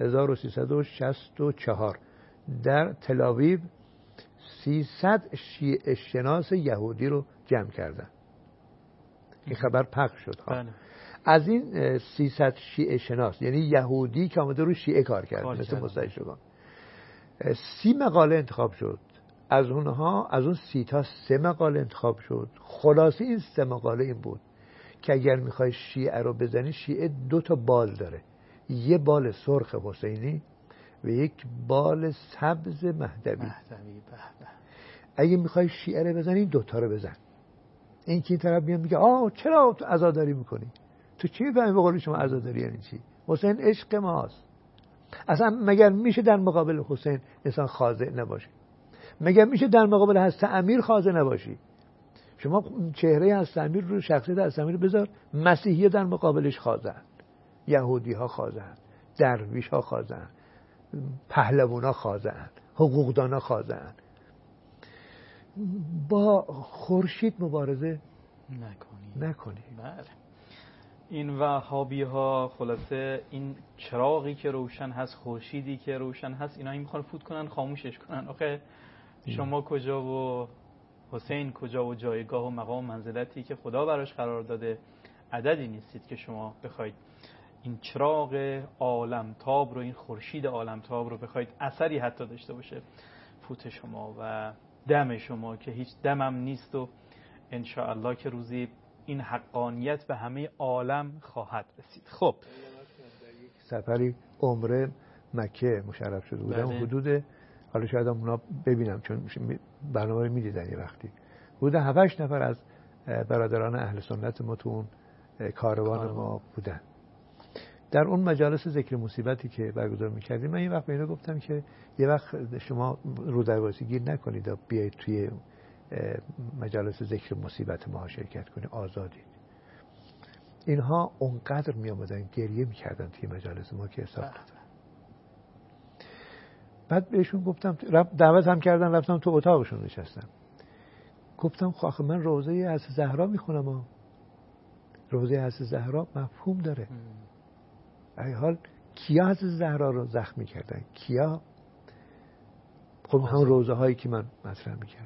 B: 1364 در تل‌آویو 300 شیعه شناس یهودی رو جمع کردن. این خبر پخش شد. از این 300 شیعه شناس، یعنی یهودی که آمده رو شیعه کار کرد، مثل مستشرقان، 30 مقاله انتخاب شد. از اونها، از اون 30 تا 3 مقاله انتخاب شد. خلاصه این 3 مقاله این بود که اگر میخوای شیعه رو بزنی، شیعه 2 تا بال داره، یه بال سرخ حسینی و یک بال سبز مهدوی. اگه میخوای شیعه رو بزنی 2 تا رو بزن. این که این طرف میاد میگه چرا تو عزاداری میکنی؟ تو چی میفهمی به قول شما عزاداری یعنی چی؟ حسین عشق ماست. اصلا مگر میشه در مقابل حسین انسان خاضع نباشه؟ مگر میشه در مقابل حضرت امیر خاضع نباشی؟ شما چهره حضرت امیر رو، شخصیت حضرت امیر بذار، مسیحی در مقابلش خاضعن، یهودی ها خاضعن، درویش ها خاضعن، پهلوان ها خاضعن، حقوقدان ها خاضعن. با خورشید مبارزه نکنی.
A: بله. این وهابی ها خلاصه این چراغی که روشن هست، خورشیدی که روشن هست، اینا این میخوان فوت کنن، خاموشش کنن. آخه شما کجا و حسین کجا و جایگاه و مقام و منزلتی که خدا براش قرار داده عددی نیستید که شما بخواید این چراغ عالمتاب رو، این خورشید عالمتاب رو بخواید اثری حتی داشته باشه فوت شما و دم شما که هیچ دمم نیست. و انشاءالله که روزی این حقانیت به همه عالم خواهد رسید. خب
B: سفری عمره مکه مشرف شده بودم. حدود، حالا شاید هم اونا ببینم چون برنامه رو میدیدن، یه وقتی حدود 7-8 نفر از برادران اهل سنت ما تو اون کاروان ما بودن. در اون مجالس ذکر مصیبتی که برگزار میکردیم، من یه وقت به اینا گفتم که یه وقت شما رو درواسی گیر نکنید و بیایید توی مجالس ذکر مصیبت ما شرکت کنید، آزادید. اینها اونقدر می آمدن گریه میکردن توی مجالس ما که حساب ندارن. بعد بهشون گفتم، دعوت هم کردن، رفتم تو اتاقشون نشستم، گفتم خب آخه من روضه حضرت زهرا میخونم، روضه حضرت زهرا مفهوم داره. ای حال کیا حضرت زهرا رو زخمی کردن؟ کیا؟ خب همون روضه هایی که من مطرح میکردم.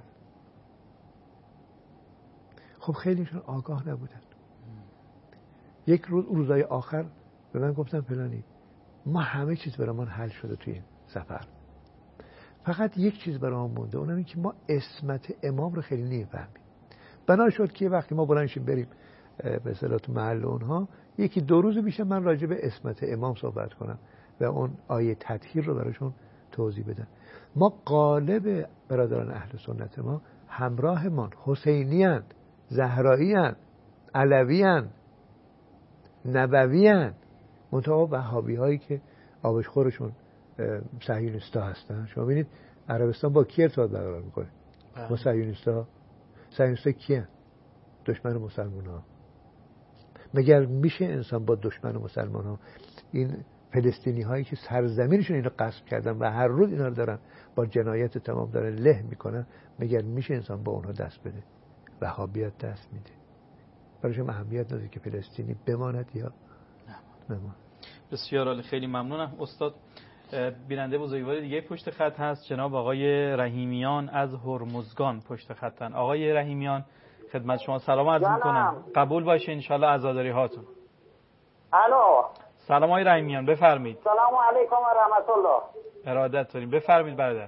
B: خب خیلیشون آگاه نبودن. یک روزای آخر به من گفتن فلانی ما همه چیز برامون حل شده توی این سفر، فقط یک چیز برامون مونده، اونم این که ما عصمت امام رو خیلی نمی‌فهمیم. بنا شد که وقتی ما بلند شیم بریم به اصطلاح تو محل اونها، یکی دو روز بیشتر من راجع به عصمت امام صحبت کنم و اون آیه تطهیر رو براشون توضیح بدم. ما غالب برادران اهل سنت ما همراهمان حسینیان، زهراییان، علویان، نبویان، منتها وهابی هایی که آبشخورشون صهیونیستا هستن. شما ببینید عربستان با کی ارتباط برقرار میکنه؟ با صهیونیستا. صهیونیستا کیه؟ دشمن مسلمان ها. مگر میشه انسان با دشمن مسلمان ها، این فلسطینی هایی که سرزمینشون اینو غصب کردن و هر روز اینا رو دارن با جنایت تمام دارن له میکنن، مگر میشه انسان با اونها دست بده؟ وهابیت دست میده. برایشون اهمیت نداره که فلسطینی بماند یا نماند.
A: بسیار عالی، خیلی ممنونم استاد. بیننده بزرگوار دیگه پشت خط هست، جناب آقای رحیمیان از هرمزگان پشت خطن. آقای رحیمیان خدمت شما سلام عرض میکنم. قبول باشه انشالله عزاداری هاتون.
E: الو.
A: سلام آقای رحیمیان، بفرمایید.
E: سلام علیکم و رحمت الله.
A: ارادت داریم، بفرمایید برادر.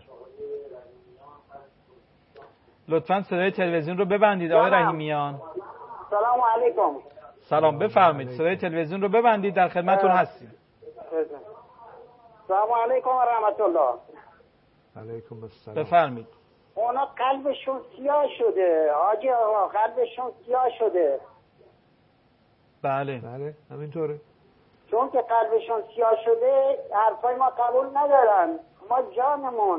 A: لطفاً صدای تلویزیون رو ببندید آقای رحیمیان.
E: سلام علیکم.
A: سلام، بفرمایید. صدای تلویزیون رو ببندید، در خدمتتون هستیم.
E: سلام علیکم و رحمت الله.
B: علیکم السلام.
A: بفرمایید.
E: اونا قلبشون سیاه شده حاجی آقا، قلبشون سیاه شده.
A: بله
B: همینطوره.
E: چون که قلبشون سیاه شده حرفای ما قبول ندارن. ما جانمون،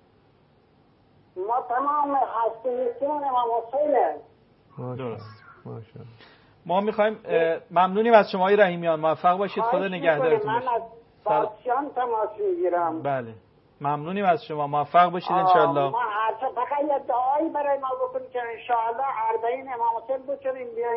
E: ما تمام هستیمون امام حسینه.
A: درست. ما میخوایم ممنونیم از شما آقای رحیمیان، موفق باشید، خدا نگهدارتون باشه.
E: من از باسیان تماس میگیرم.
A: بله ممنونیم از شما، موفق باشید انشالله.
E: ما فقط یه دعایی برای ما بکنید که انشالله 40 امام حسین بکنیم بیاییم.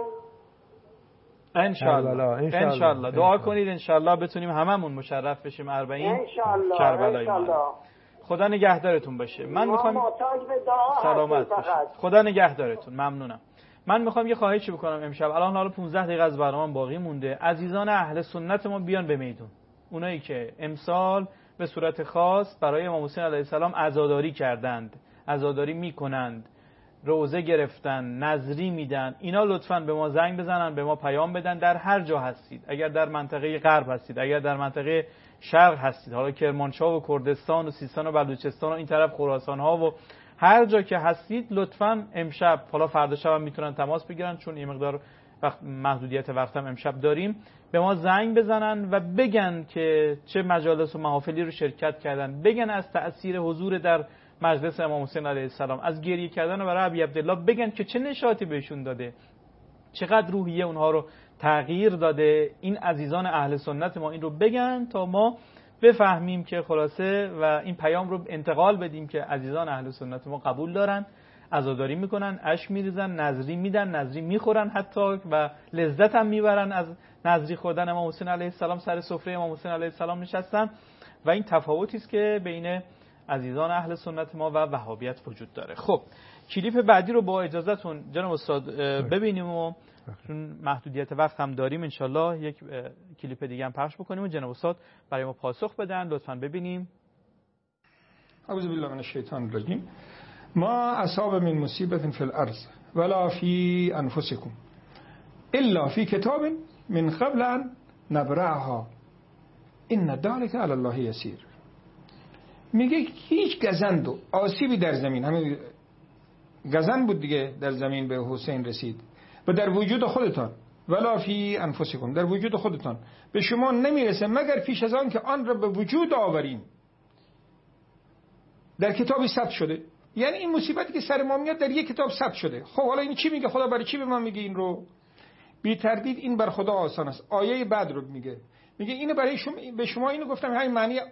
A: انشالله دعا کنید انشالله بتونیم هممون مشرف بشیم 40 کربلای ما. خدا نگهدارتون باشه. من میخوام سلامت باشید. خدا نگهدارتون. ممنونم. من میخوام یه خواهشی بکنم امشب. حالا 15 دقیقه از برنامه باقی مونده. عزیزان اهل سنت ما بیان به میدون. اونایی که امسال به صورت خاص برای امام حسین علیه السلام عزاداری کردند، عزاداری میکنند، روزه گرفتن، نذری میدن، اینا لطفاً به ما زنگ بزنن، به ما پیام بدن. در هر جا هستید، اگر در منطقه غرب هستید، اگر در منطقه شرق هستید، حالا کرمانشاه و کردستان و سیستان و بلوچستان و این طرف خراسان ها و هر جا که هستید، لطفاً امشب، حالا فردا شب هم میتونن تماس بگیرن چون یه مقدار محدودیت وقت هم امشب داریم، به ما زنگ بزنن و بگن که چه مجالس و محافلی رو شرکت کردن، بگن از تأثیر حضور در مجلس امام حسین علیه السلام، از گریه کردن برای ابی عبدالله، بگن که چه نشاطی بهشون داده، چقدر روحیه اونها رو تغییر داده. این عزیزان اهل سنت ما این رو بگن تا ما بفهمیم که خلاصه و این پیام رو انتقال بدیم که عزیزان اهل سنت ما قبول دارن، عزاداری میکنن، اشک میریزن، نذری میدن، نذری میخورن حتی و لذت هم میبرن از نذری خوردن امام حسین علیه السلام، سر سفره امام حسین علیه السلام نشستن. و این تفاوتی است که بین عزیزان اهل سنت ما و وهابیت وجود داره. خب کلیپ بعدی رو با اجازهتون جناب استاد ببینیم و چون محدودیت وقت هم داریم انشالله یک کلیپ دیگه هم پخش بکنیم و جناب استاد برای ما پاسخ بدن. لطفاً ببینیم.
F: اعوذ بالله من الشیطان الرجیم. ما اصاب من مصیبت فی الارض ولا فی انفسکم الا فی کتاب من قبل ان نبرأها ان ذلک علی الله یسیر. میگه هیچ گزند و آسیبی در زمین، همین گزند بود دیگه، در زمین به حسین رسید و در وجود خودتان، ولا فی انفسکم، در وجود خودتان به شما نمیرسه مگر پیش از آن که آن را به وجود آورین. در کتابی ثبت شده. یعنی این مصیبتی که سر ما میاد در یک کتاب ثبت شده. خب حالا این چی میگه؟ خدا برای چی به ما میگه این رو؟ بی تردید این بر خدا آسان است. آیه بعد رو میگه اینو برای شما، به شما اینو گفتم، همین معنی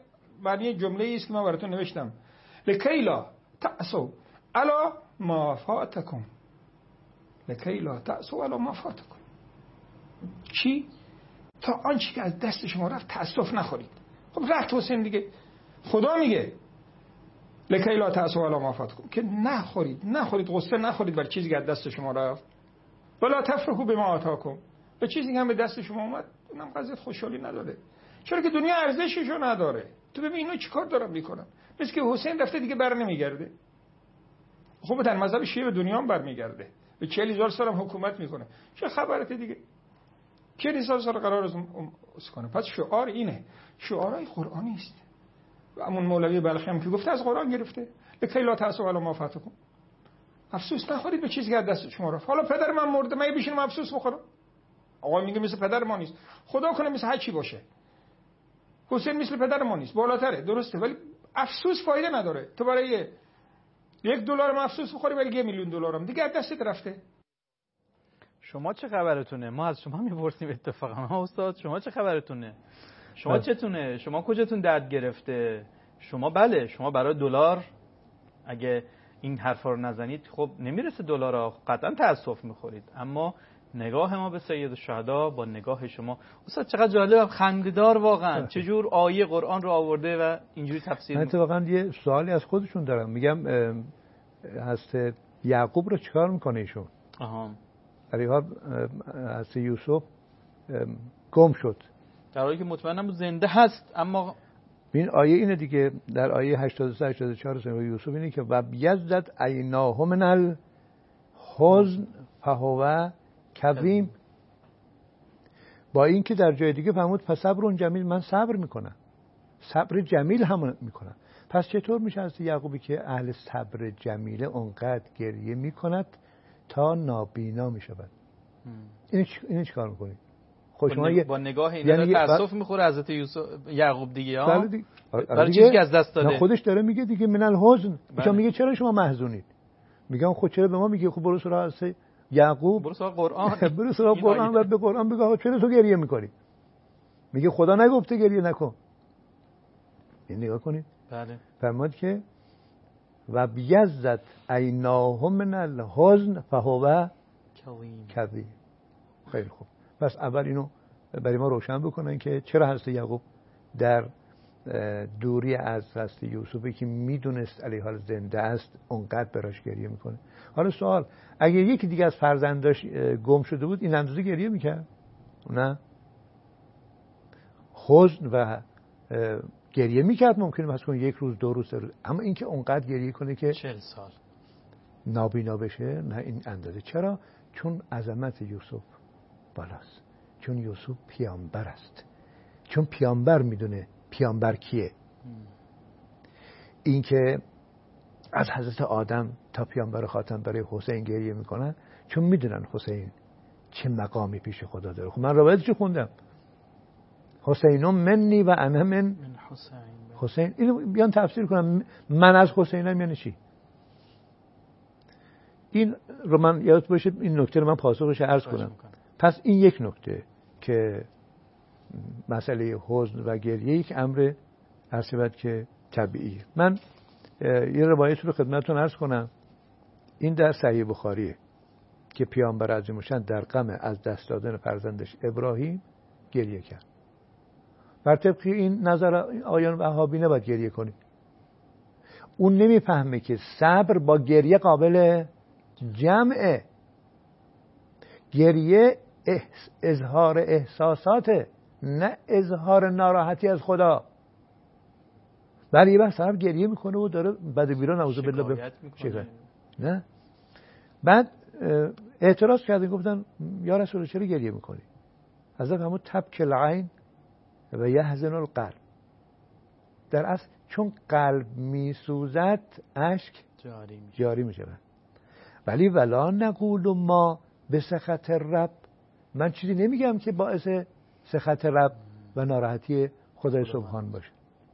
F: معنی جمله است که من براتون نوشتم. لکی لا تأسوا علی ما فاتکم، لکی لا تأسوا علی ما فاتکم. چی؟ تا آنچه که از دست شما رفت تأسف نخورید. خب رفت حسین دیگه. خدا میگه لکی لا تأسوا علی ما فاتکم، که نخورید غصه نخورید بر چیزی که از دست شما رفت. ولا تفرحوا بما آتاکم، به چیزی که هم به دست شما اومد اونم قضیه خوشحالی نداره، چرا که دنیا ارزششو نداره. تو ببین اینا چیکار دارن میکنن. مثل که حسین رفته دیگه بر نمیگرده. خب در مذهب شیعه به دنیا هم برمیگرده، به 40,000 سال هم حکومت میکنه. چه خبرته دیگه؟ 40,000 سال قرار است کنه. پس شعار اینه، شعارهای قرآنی است. و همون مولوی بلخی هم که گفته از قرآن گرفته، لکی لا تأسوا علی ما فاتکم، افسوس نخورید به چیزی که از دست شما رفت. حالا پدر من مرده، من بشینم افسوس بخورم؟ آقا میگه مثل پدر ما نیست. خدا کنه مثل هر چی باشه. حسین مثل پدر ما نیست، بالاتره، درسته، ولی افسوس فایده نداره. تو برای $1 افسوس بخوری ولی $1,000,000 دیگه از دستت رفته.
A: شما چه خبرتونه؟ ما از شما میپرسیم اتفاقا. استاد شما چه خبرتونه؟ شما چتونه؟ شما کجاتون درد گرفته؟ شما شما برای $، اگه این حرفا رو نزنید خب نمیرسه $، قطعا تأسف میخورید. اما نگاه ما به سید الشهدا با نگاه شما، استاد چقدر جالب، خنده‌دار واقعا. چجور آیه قرآن رو آورده و اینجوری تفسیر
B: میکنه. من واقعا یه سوالی از خودشون دارم. میگم حضرت یعقوب رو چیکار میکنه ایشون؟ برای حال حضرت یوسف گم شد، در
A: حالی که مطمئنم زنده هست. اما
B: این آیه اینه دیگه، در آیه 83 84 سوره یوسف اینه که و بیزدت عیناه من الحزن فهو کظیم. با این که در جای دیگه فرمود پس صبر جمیل، من صبر میکنم، صبر جمیل هم میکنم. پس چطور میشه از یعقوبی که اهل صبر جمیله اونقدر گریه میکند تا نابینا میشود؟ اینو چیکار میکنید؟
A: با نگاه اینا یعنی تأسف میخوره حضرت یعقوب دیگه ها، برای چیزی که از دست داده.
B: خودش داره میگه دیگه من الحزن. چون میگه چرا شما محزونید؟ میگم خب چرا به ما میگه؟ خب برو سراغ حضرت یعقوب،
A: برو سراغ قرآن،
B: برو سراغ قرآن و به قرآن بگو چرا تو گریه میکنی؟ میگه خدا نگفته گریه نکن. این نگاه کنید.
A: بله.
B: فرمود که و بیزت عیناه من الحزن فهو کظیم. خیلی خوب. پس اول اینو برای ما روشن بکنن که چرا حضرت یعقوب در دوری از حضرت یوسفی که میدونست علیه حال زنده است اونقدر براش گریه میکنه. حالا سوال، اگه یکی دیگه از فرزنداش گم شده بود این اندازه گریه میکرد؟ نه. حزن و گریه میکرد ممکنه مثلا 1 روز 2 روز 3 روز، اما اینکه اونقدر گریه کنه که
A: 40 سال
B: نابینا بشه، نه این اندازه. چرا؟ چون عظمت یوسف بالاست، چون یوسف پیامبر است، چون پیامبر میدونه پیامبر کیه. این که از حضرت آدم تا پیامبر خاتم برای حسین گریه میکنن چون میدونن حسین چه مقامی پیش خدا داره. خب من روایتش خوندم، حسین منی و انا من حسین. اینو بیان تفسیر کنم، من از حسینم یعنی چی؟ این رو من یاد باشه، این نکته رو من پاسخش عرض کنم. پس این یک نکته که مسئله حزن و گریه یک امر عرض که طبیعی. من یه روایت رو خدمتتون عرض کنم. این در صحیح بخاریه که پیامبر عظیم‌الشأن در غم از دست دادن فرزندش ابراهیم گریه کرد. بر طبق این نظر آیان وهابی نباید گریه کنی. اون نمیفهمه که صبر با گریه قابل جمعه. گریه اظهار احساساته، نه اظهار ناراحتی از خدا. ولی یه بحث طرف گریه میکنه و داره بد بیرا نعوذ بالله شکایت. نه. بعد اعتراض کردن، گفتن یا رسول الله چرا گریه میکنی؟ حضرت فرمود تبکی العین و یحزن القلب. در اصل چون قلب میسوزد اشک جاری میشه. ولی ولا نقول ما به سخط رب، من چیزی نمیگم که باعث سخط رب و ناراحتی خدای سبحان باشه.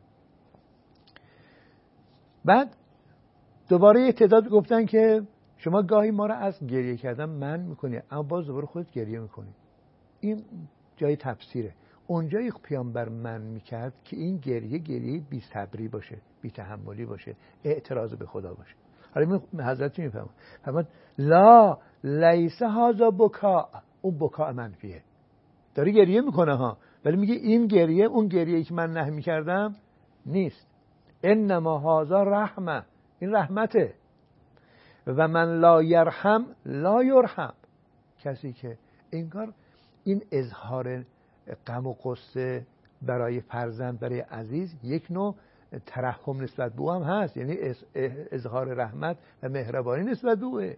B: بعد دوباره یه تعداد گفتن که شما گاهی ما رو از گریه کردن منع میکنی اما باز دوباره خودت گریه میکنی. این جای تفسیره. اونجایی پیامبر من میکرد که این گریه بی صبری باشه، بی تحملی باشه، اعتراض به خدا باشه. حالا حضرت چی میفهمه؟ فرمود لا لیس هذا بکا، اون بکا منفیه، داره گریه میکنه ها، ولی میگه این گریه اون گریه‌ای که من نهی میکردم نیست. انما هذا رحمه، این رحمته. و من لا یرحم لا یرحم، کسی که انگار این اظهار غم و غصه برای فرزند، برای عزیز، یک نوع ترحم نسبت به او هم هست، یعنی اظهار رحمت و مهربانی نسبت به اوه.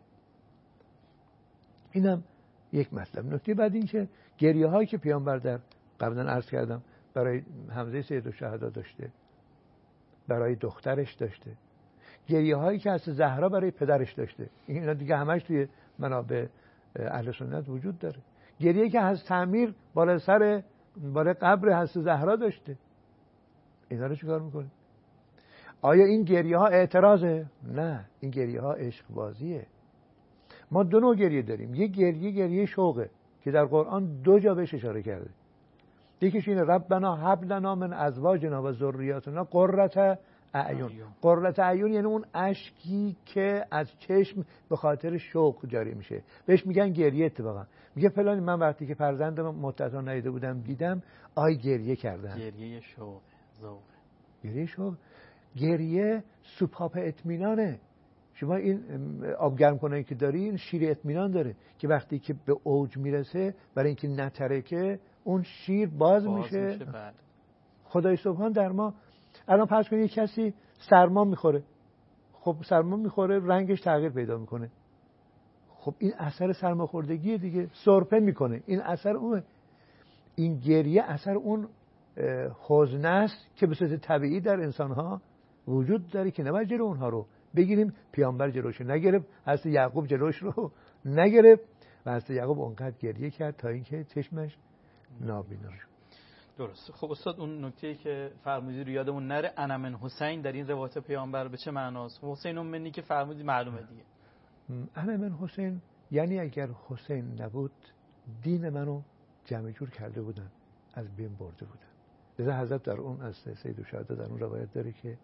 B: اینم یک مطلب. نکته بعد این که گریه هایی که پیامبر در قبلا عرض کردم برای حمزه سیدالشهدا داشته، برای دخترش داشته، گریه هایی که از زهرا برای پدرش داشته، اینا دیگه همش توی منابع اهل سنت وجود داره. گریه که از تعمیر بالای قبر حضرت زهرا داشته، اینا رو چیکار میکنه؟ آیا این گریه ها اعتراضه؟ نه، این گریه ها عشق بازیه. ما دو نوع گریه داریم. یک گریه شوقه که در قرآن 2 جا بهش اشاره کرده. یکیش اینه ربنا هب لنا من ازواجنا و ذریاتنا قرة اعین. قرة اعین یعنی اون اشکی که از چشم به خاطر شوق جاری میشه، بهش میگن گریه. اتفاقا میگه فلانی من وقتی که فرزندم مدت‌ها ندیده بودم دیدم گریه کردم.
A: گریه شوق، ذوق.
B: گریه شوق، گریه سوپاپ اطمینانه. شما این آب گرم کنایی که داری، این شیر اطمینان داره که وقتی که به اوج میرسه برای اینکه نترکه اون شیر باز میشه. خدای سبحان در ما الان فرض کنید یک کسی سرما میخوره، خب سرما میخوره رنگش تغییر پیدا میکنه، خب این اثر سرماخوردگی دیگه، سرفه میکنه، این اثر اونه. این گریه اثر اون حزن است که به صورت طبیعی در انسانها وجود داره که نباید جلو اونها رو بگیریم. پیامبر جلوش نگرفت، حضرت یعقوب جلوش رو نگرفت و حضرت یعقوب اونقدر گریه کرد تا اینکه چشمش نابینا شد.
A: درست. خب استاد اون نکته‌ای که فرمودید رو یادمون نره، انا من حسین در این روایت پیامبر به چه معناست؟ حسین منی که فرمودید معلومه دیگه.
B: انا من حسین یعنی اگر حسین نبود دین منو جمع جور کرده بودن، از بین برده بودن. لذا حضرت در اون از سیدالشهدا در اون روایت داره که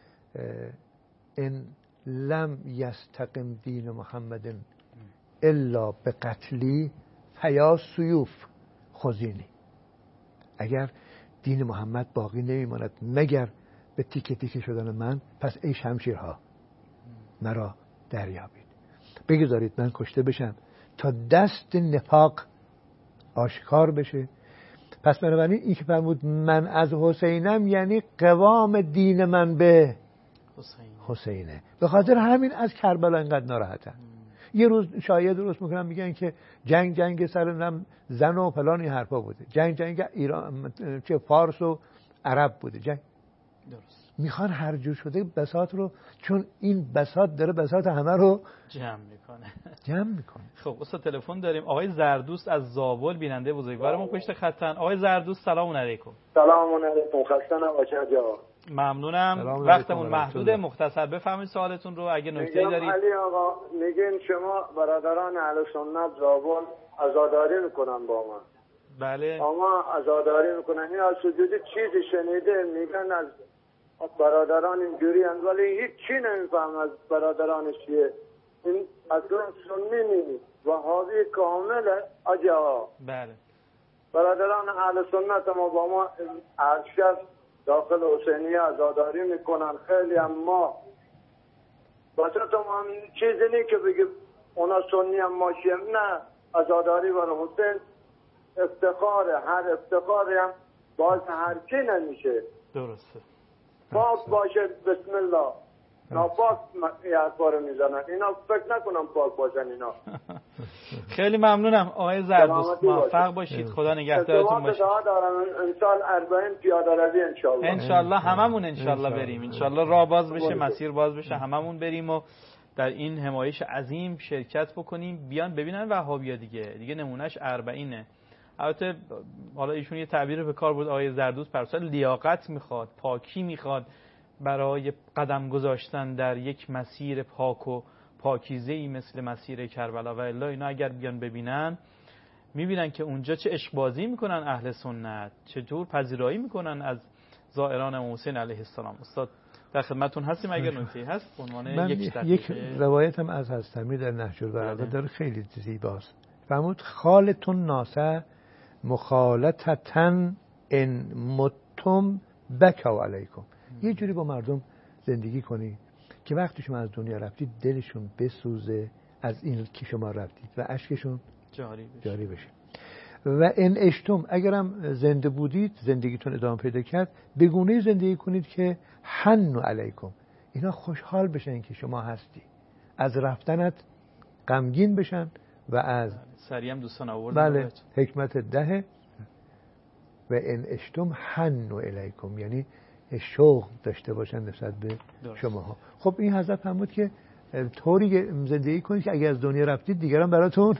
B: ان لم یستقم دین محمد الا به قتلی فیا سیوف خزینی. اگر دین محمد باقی نمیماند مگر به تیکه تیکه شدن من، پس ای شمشیرها مرا دریابید، بگذارید من کشته بشم تا دست نفاق آشکار بشه. پس بنابراین این که فرمود من از حسینم یعنی قوام دین من به حسینه. به خاطر همین از کربلا اینقدر ناراحتن. یه روز شایعه درست میکنن میگن که جنگ سر زن و فلان این حرفا بوده، جنگ ایران چه فارس و عرب بوده. جنگ
A: درست
B: میخوان هر جور شده بساط رو، چون این بساط داره بساط همه رو جمع میکنه.
A: خب استاد تلفن داریم، آقای زردوست از زابل، بیننده بزرگوارمون پشت خطن. آقای زردوست سلام علیکم.
G: سلام علیکم، خسته نباشید جناب.
A: ممنونم، وقتمون محدوده، مختصر بفرمایید سوالتون رو اگه نکته‌ای دارید.
G: علی آقا میگین شما برادران اهل سنت زابل عزاداری میکنن با من.
A: بله.
G: اما عزاداری میکنن، این از سجودی چیزی شنیده میگن از برادران اینجوری هستند ولی هیچ چی نمیفهم از برادران شیعه. این اصلا سنی نیست، وهابی کامله. آجا
A: بله
G: برادران اهل سنت ما با ما ارشد داخل حسینیه عزاداری میکنن خیلی، اما بسیط هم چیزی نیست که بگه اونا سنی هم ما شیعه. نه، عزاداری برای حسین افتخاره، هر افتخاری هم باعث هر چی نمیشه.
A: درسته.
G: پاک باشه بسم الله، ناپاک یه حرفا رو میزنن، اینا فکر نکنم پاک باشن اینا.
A: خیلی ممنونم آقای زردوست، موفق باشید، خدا نگهدارتون باشه.
G: اتفاق دارم امسال 40 پیاده روی انشالله.
A: انشالله هممون انشالله بریم، انشالله راه باز بشه، مسیر باز بشه، هممون بریم و در این حمایش عظیم شرکت بکنیم. بیان ببینن وهابیا دیگه نمونهش 40. البته حالا ایشون یه تعبیر به کار بود آقای زردوست پرسال، لیاقت میخواد، پاکی میخواد برای قدم گذاشتن در یک مسیر پاک و پاکیزه‌ای مثل مسیر کربلا. و الا اینا اگر بیان ببینن میبینن که اونجا چه عشق بازی میکنن اهل سنت، چه جور پذیرایی میکنن از زائران امام حسین علیه السلام. استاد در خدمتتون هستیم، اگر نکته‌ای هست به عنوان
B: یک روایتم از حضرت امیر در نهج البلاغه داره خیلی زیباست. فرمود خالتون ناسه مخالطتن ان متم بکوا علیکم. یه جوری با مردم زندگی کنی که وقتی شما از دنیا رفتید دلشون بسوزه از این که شما رفتید و اشکشون جاری بشه. و ان اشتم، اگرم زنده بودید، زندگیتون ادامه پیدا کرد، به گونه‌ای زندگی کنید که حن علیکم، اینا خوشحال بشن که شما هستی، از رفتنت غمگین بشن و از
A: سریع هم دوستان آوردن.
B: بله، حکمت 10 و ان اشتم حن علیکم، یعنی شوق داشته باشن نسبت به شماها. خب این حضرت فرمود که طوری زندگی کنید که اگر از دنیا رفتید دیگران براتون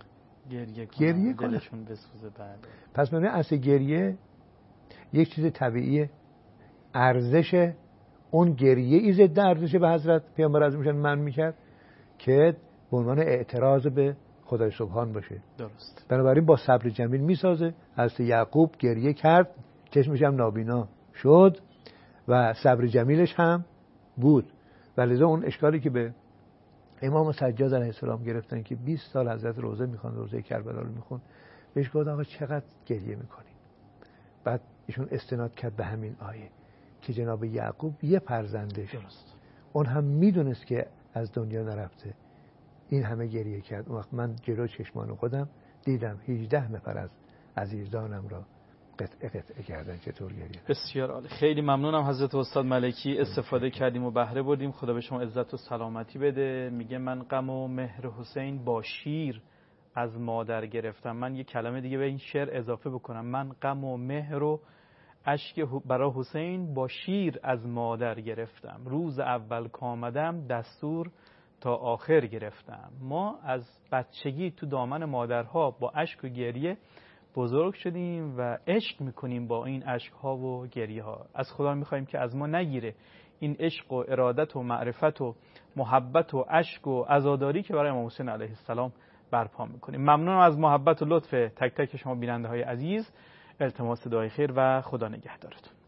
B: گریه کنن،
A: دلشون بسوزه. بله.
B: پس معنی اصل گریه یک چیز طبیعیه. ارزش اون گریه ای ضد ارزش به حضرت پیامبر اعظم من میکرد که به عنوان اعتراض به خدای سبحان باشه.
A: درست.
B: بنابراین با صبر جمیل میسازه. حضرت یعقوب گریه کرد، چشمش هم نابینا شد و صبر جمیلش هم بود. ولذا اون اشکالی که به امام سجاد علیه السلام گرفتن که 20 سال حضرت روزه میخوان، روزه کربلا رو میخوان، بهش گفت آقا چقدر گریه میکنی؟ بعد ایشون استناد کرد به همین آیه که جناب یعقوب یه فرزندش
A: درست،
B: اون هم میدونست که از دنیا نرفته، این همه گریه کرد. اون وقت من جلو چشمان خودم دیدم 18 نفر از عزیزانم را قطعه کردن چطور گریه.
A: بسیار عالی. خیلی ممنونم حضرت استاد ملکی، استفاده کردیم و بهره بردیم. خدا به شما عزت و سلامتی بده. میگه من غم و مهر حسین با شیر از مادر گرفتم. من یه کلمه دیگه به این شعر اضافه بکنم، من غم و مهر و اشک برای حسین با شیر از مادر گرفتم. روز اول که آمدم دستور تا آخر گرفتم. ما از بچگی تو دامن مادرها با اشک و گریه بزرگ شدیم و عشق میکنیم با این اشک‌ها و گریه‌ها. از خدا میخوایم که از ما نگیره این عشق و ارادت و معرفت و محبت و اشک و عزاداری که برای امام حسین علیه السلام برپا میکنیم. ممنونم از محبت و لطف تک تک شما بیننده های عزیز. التماس دعای خیر و خدا نگهدارتون.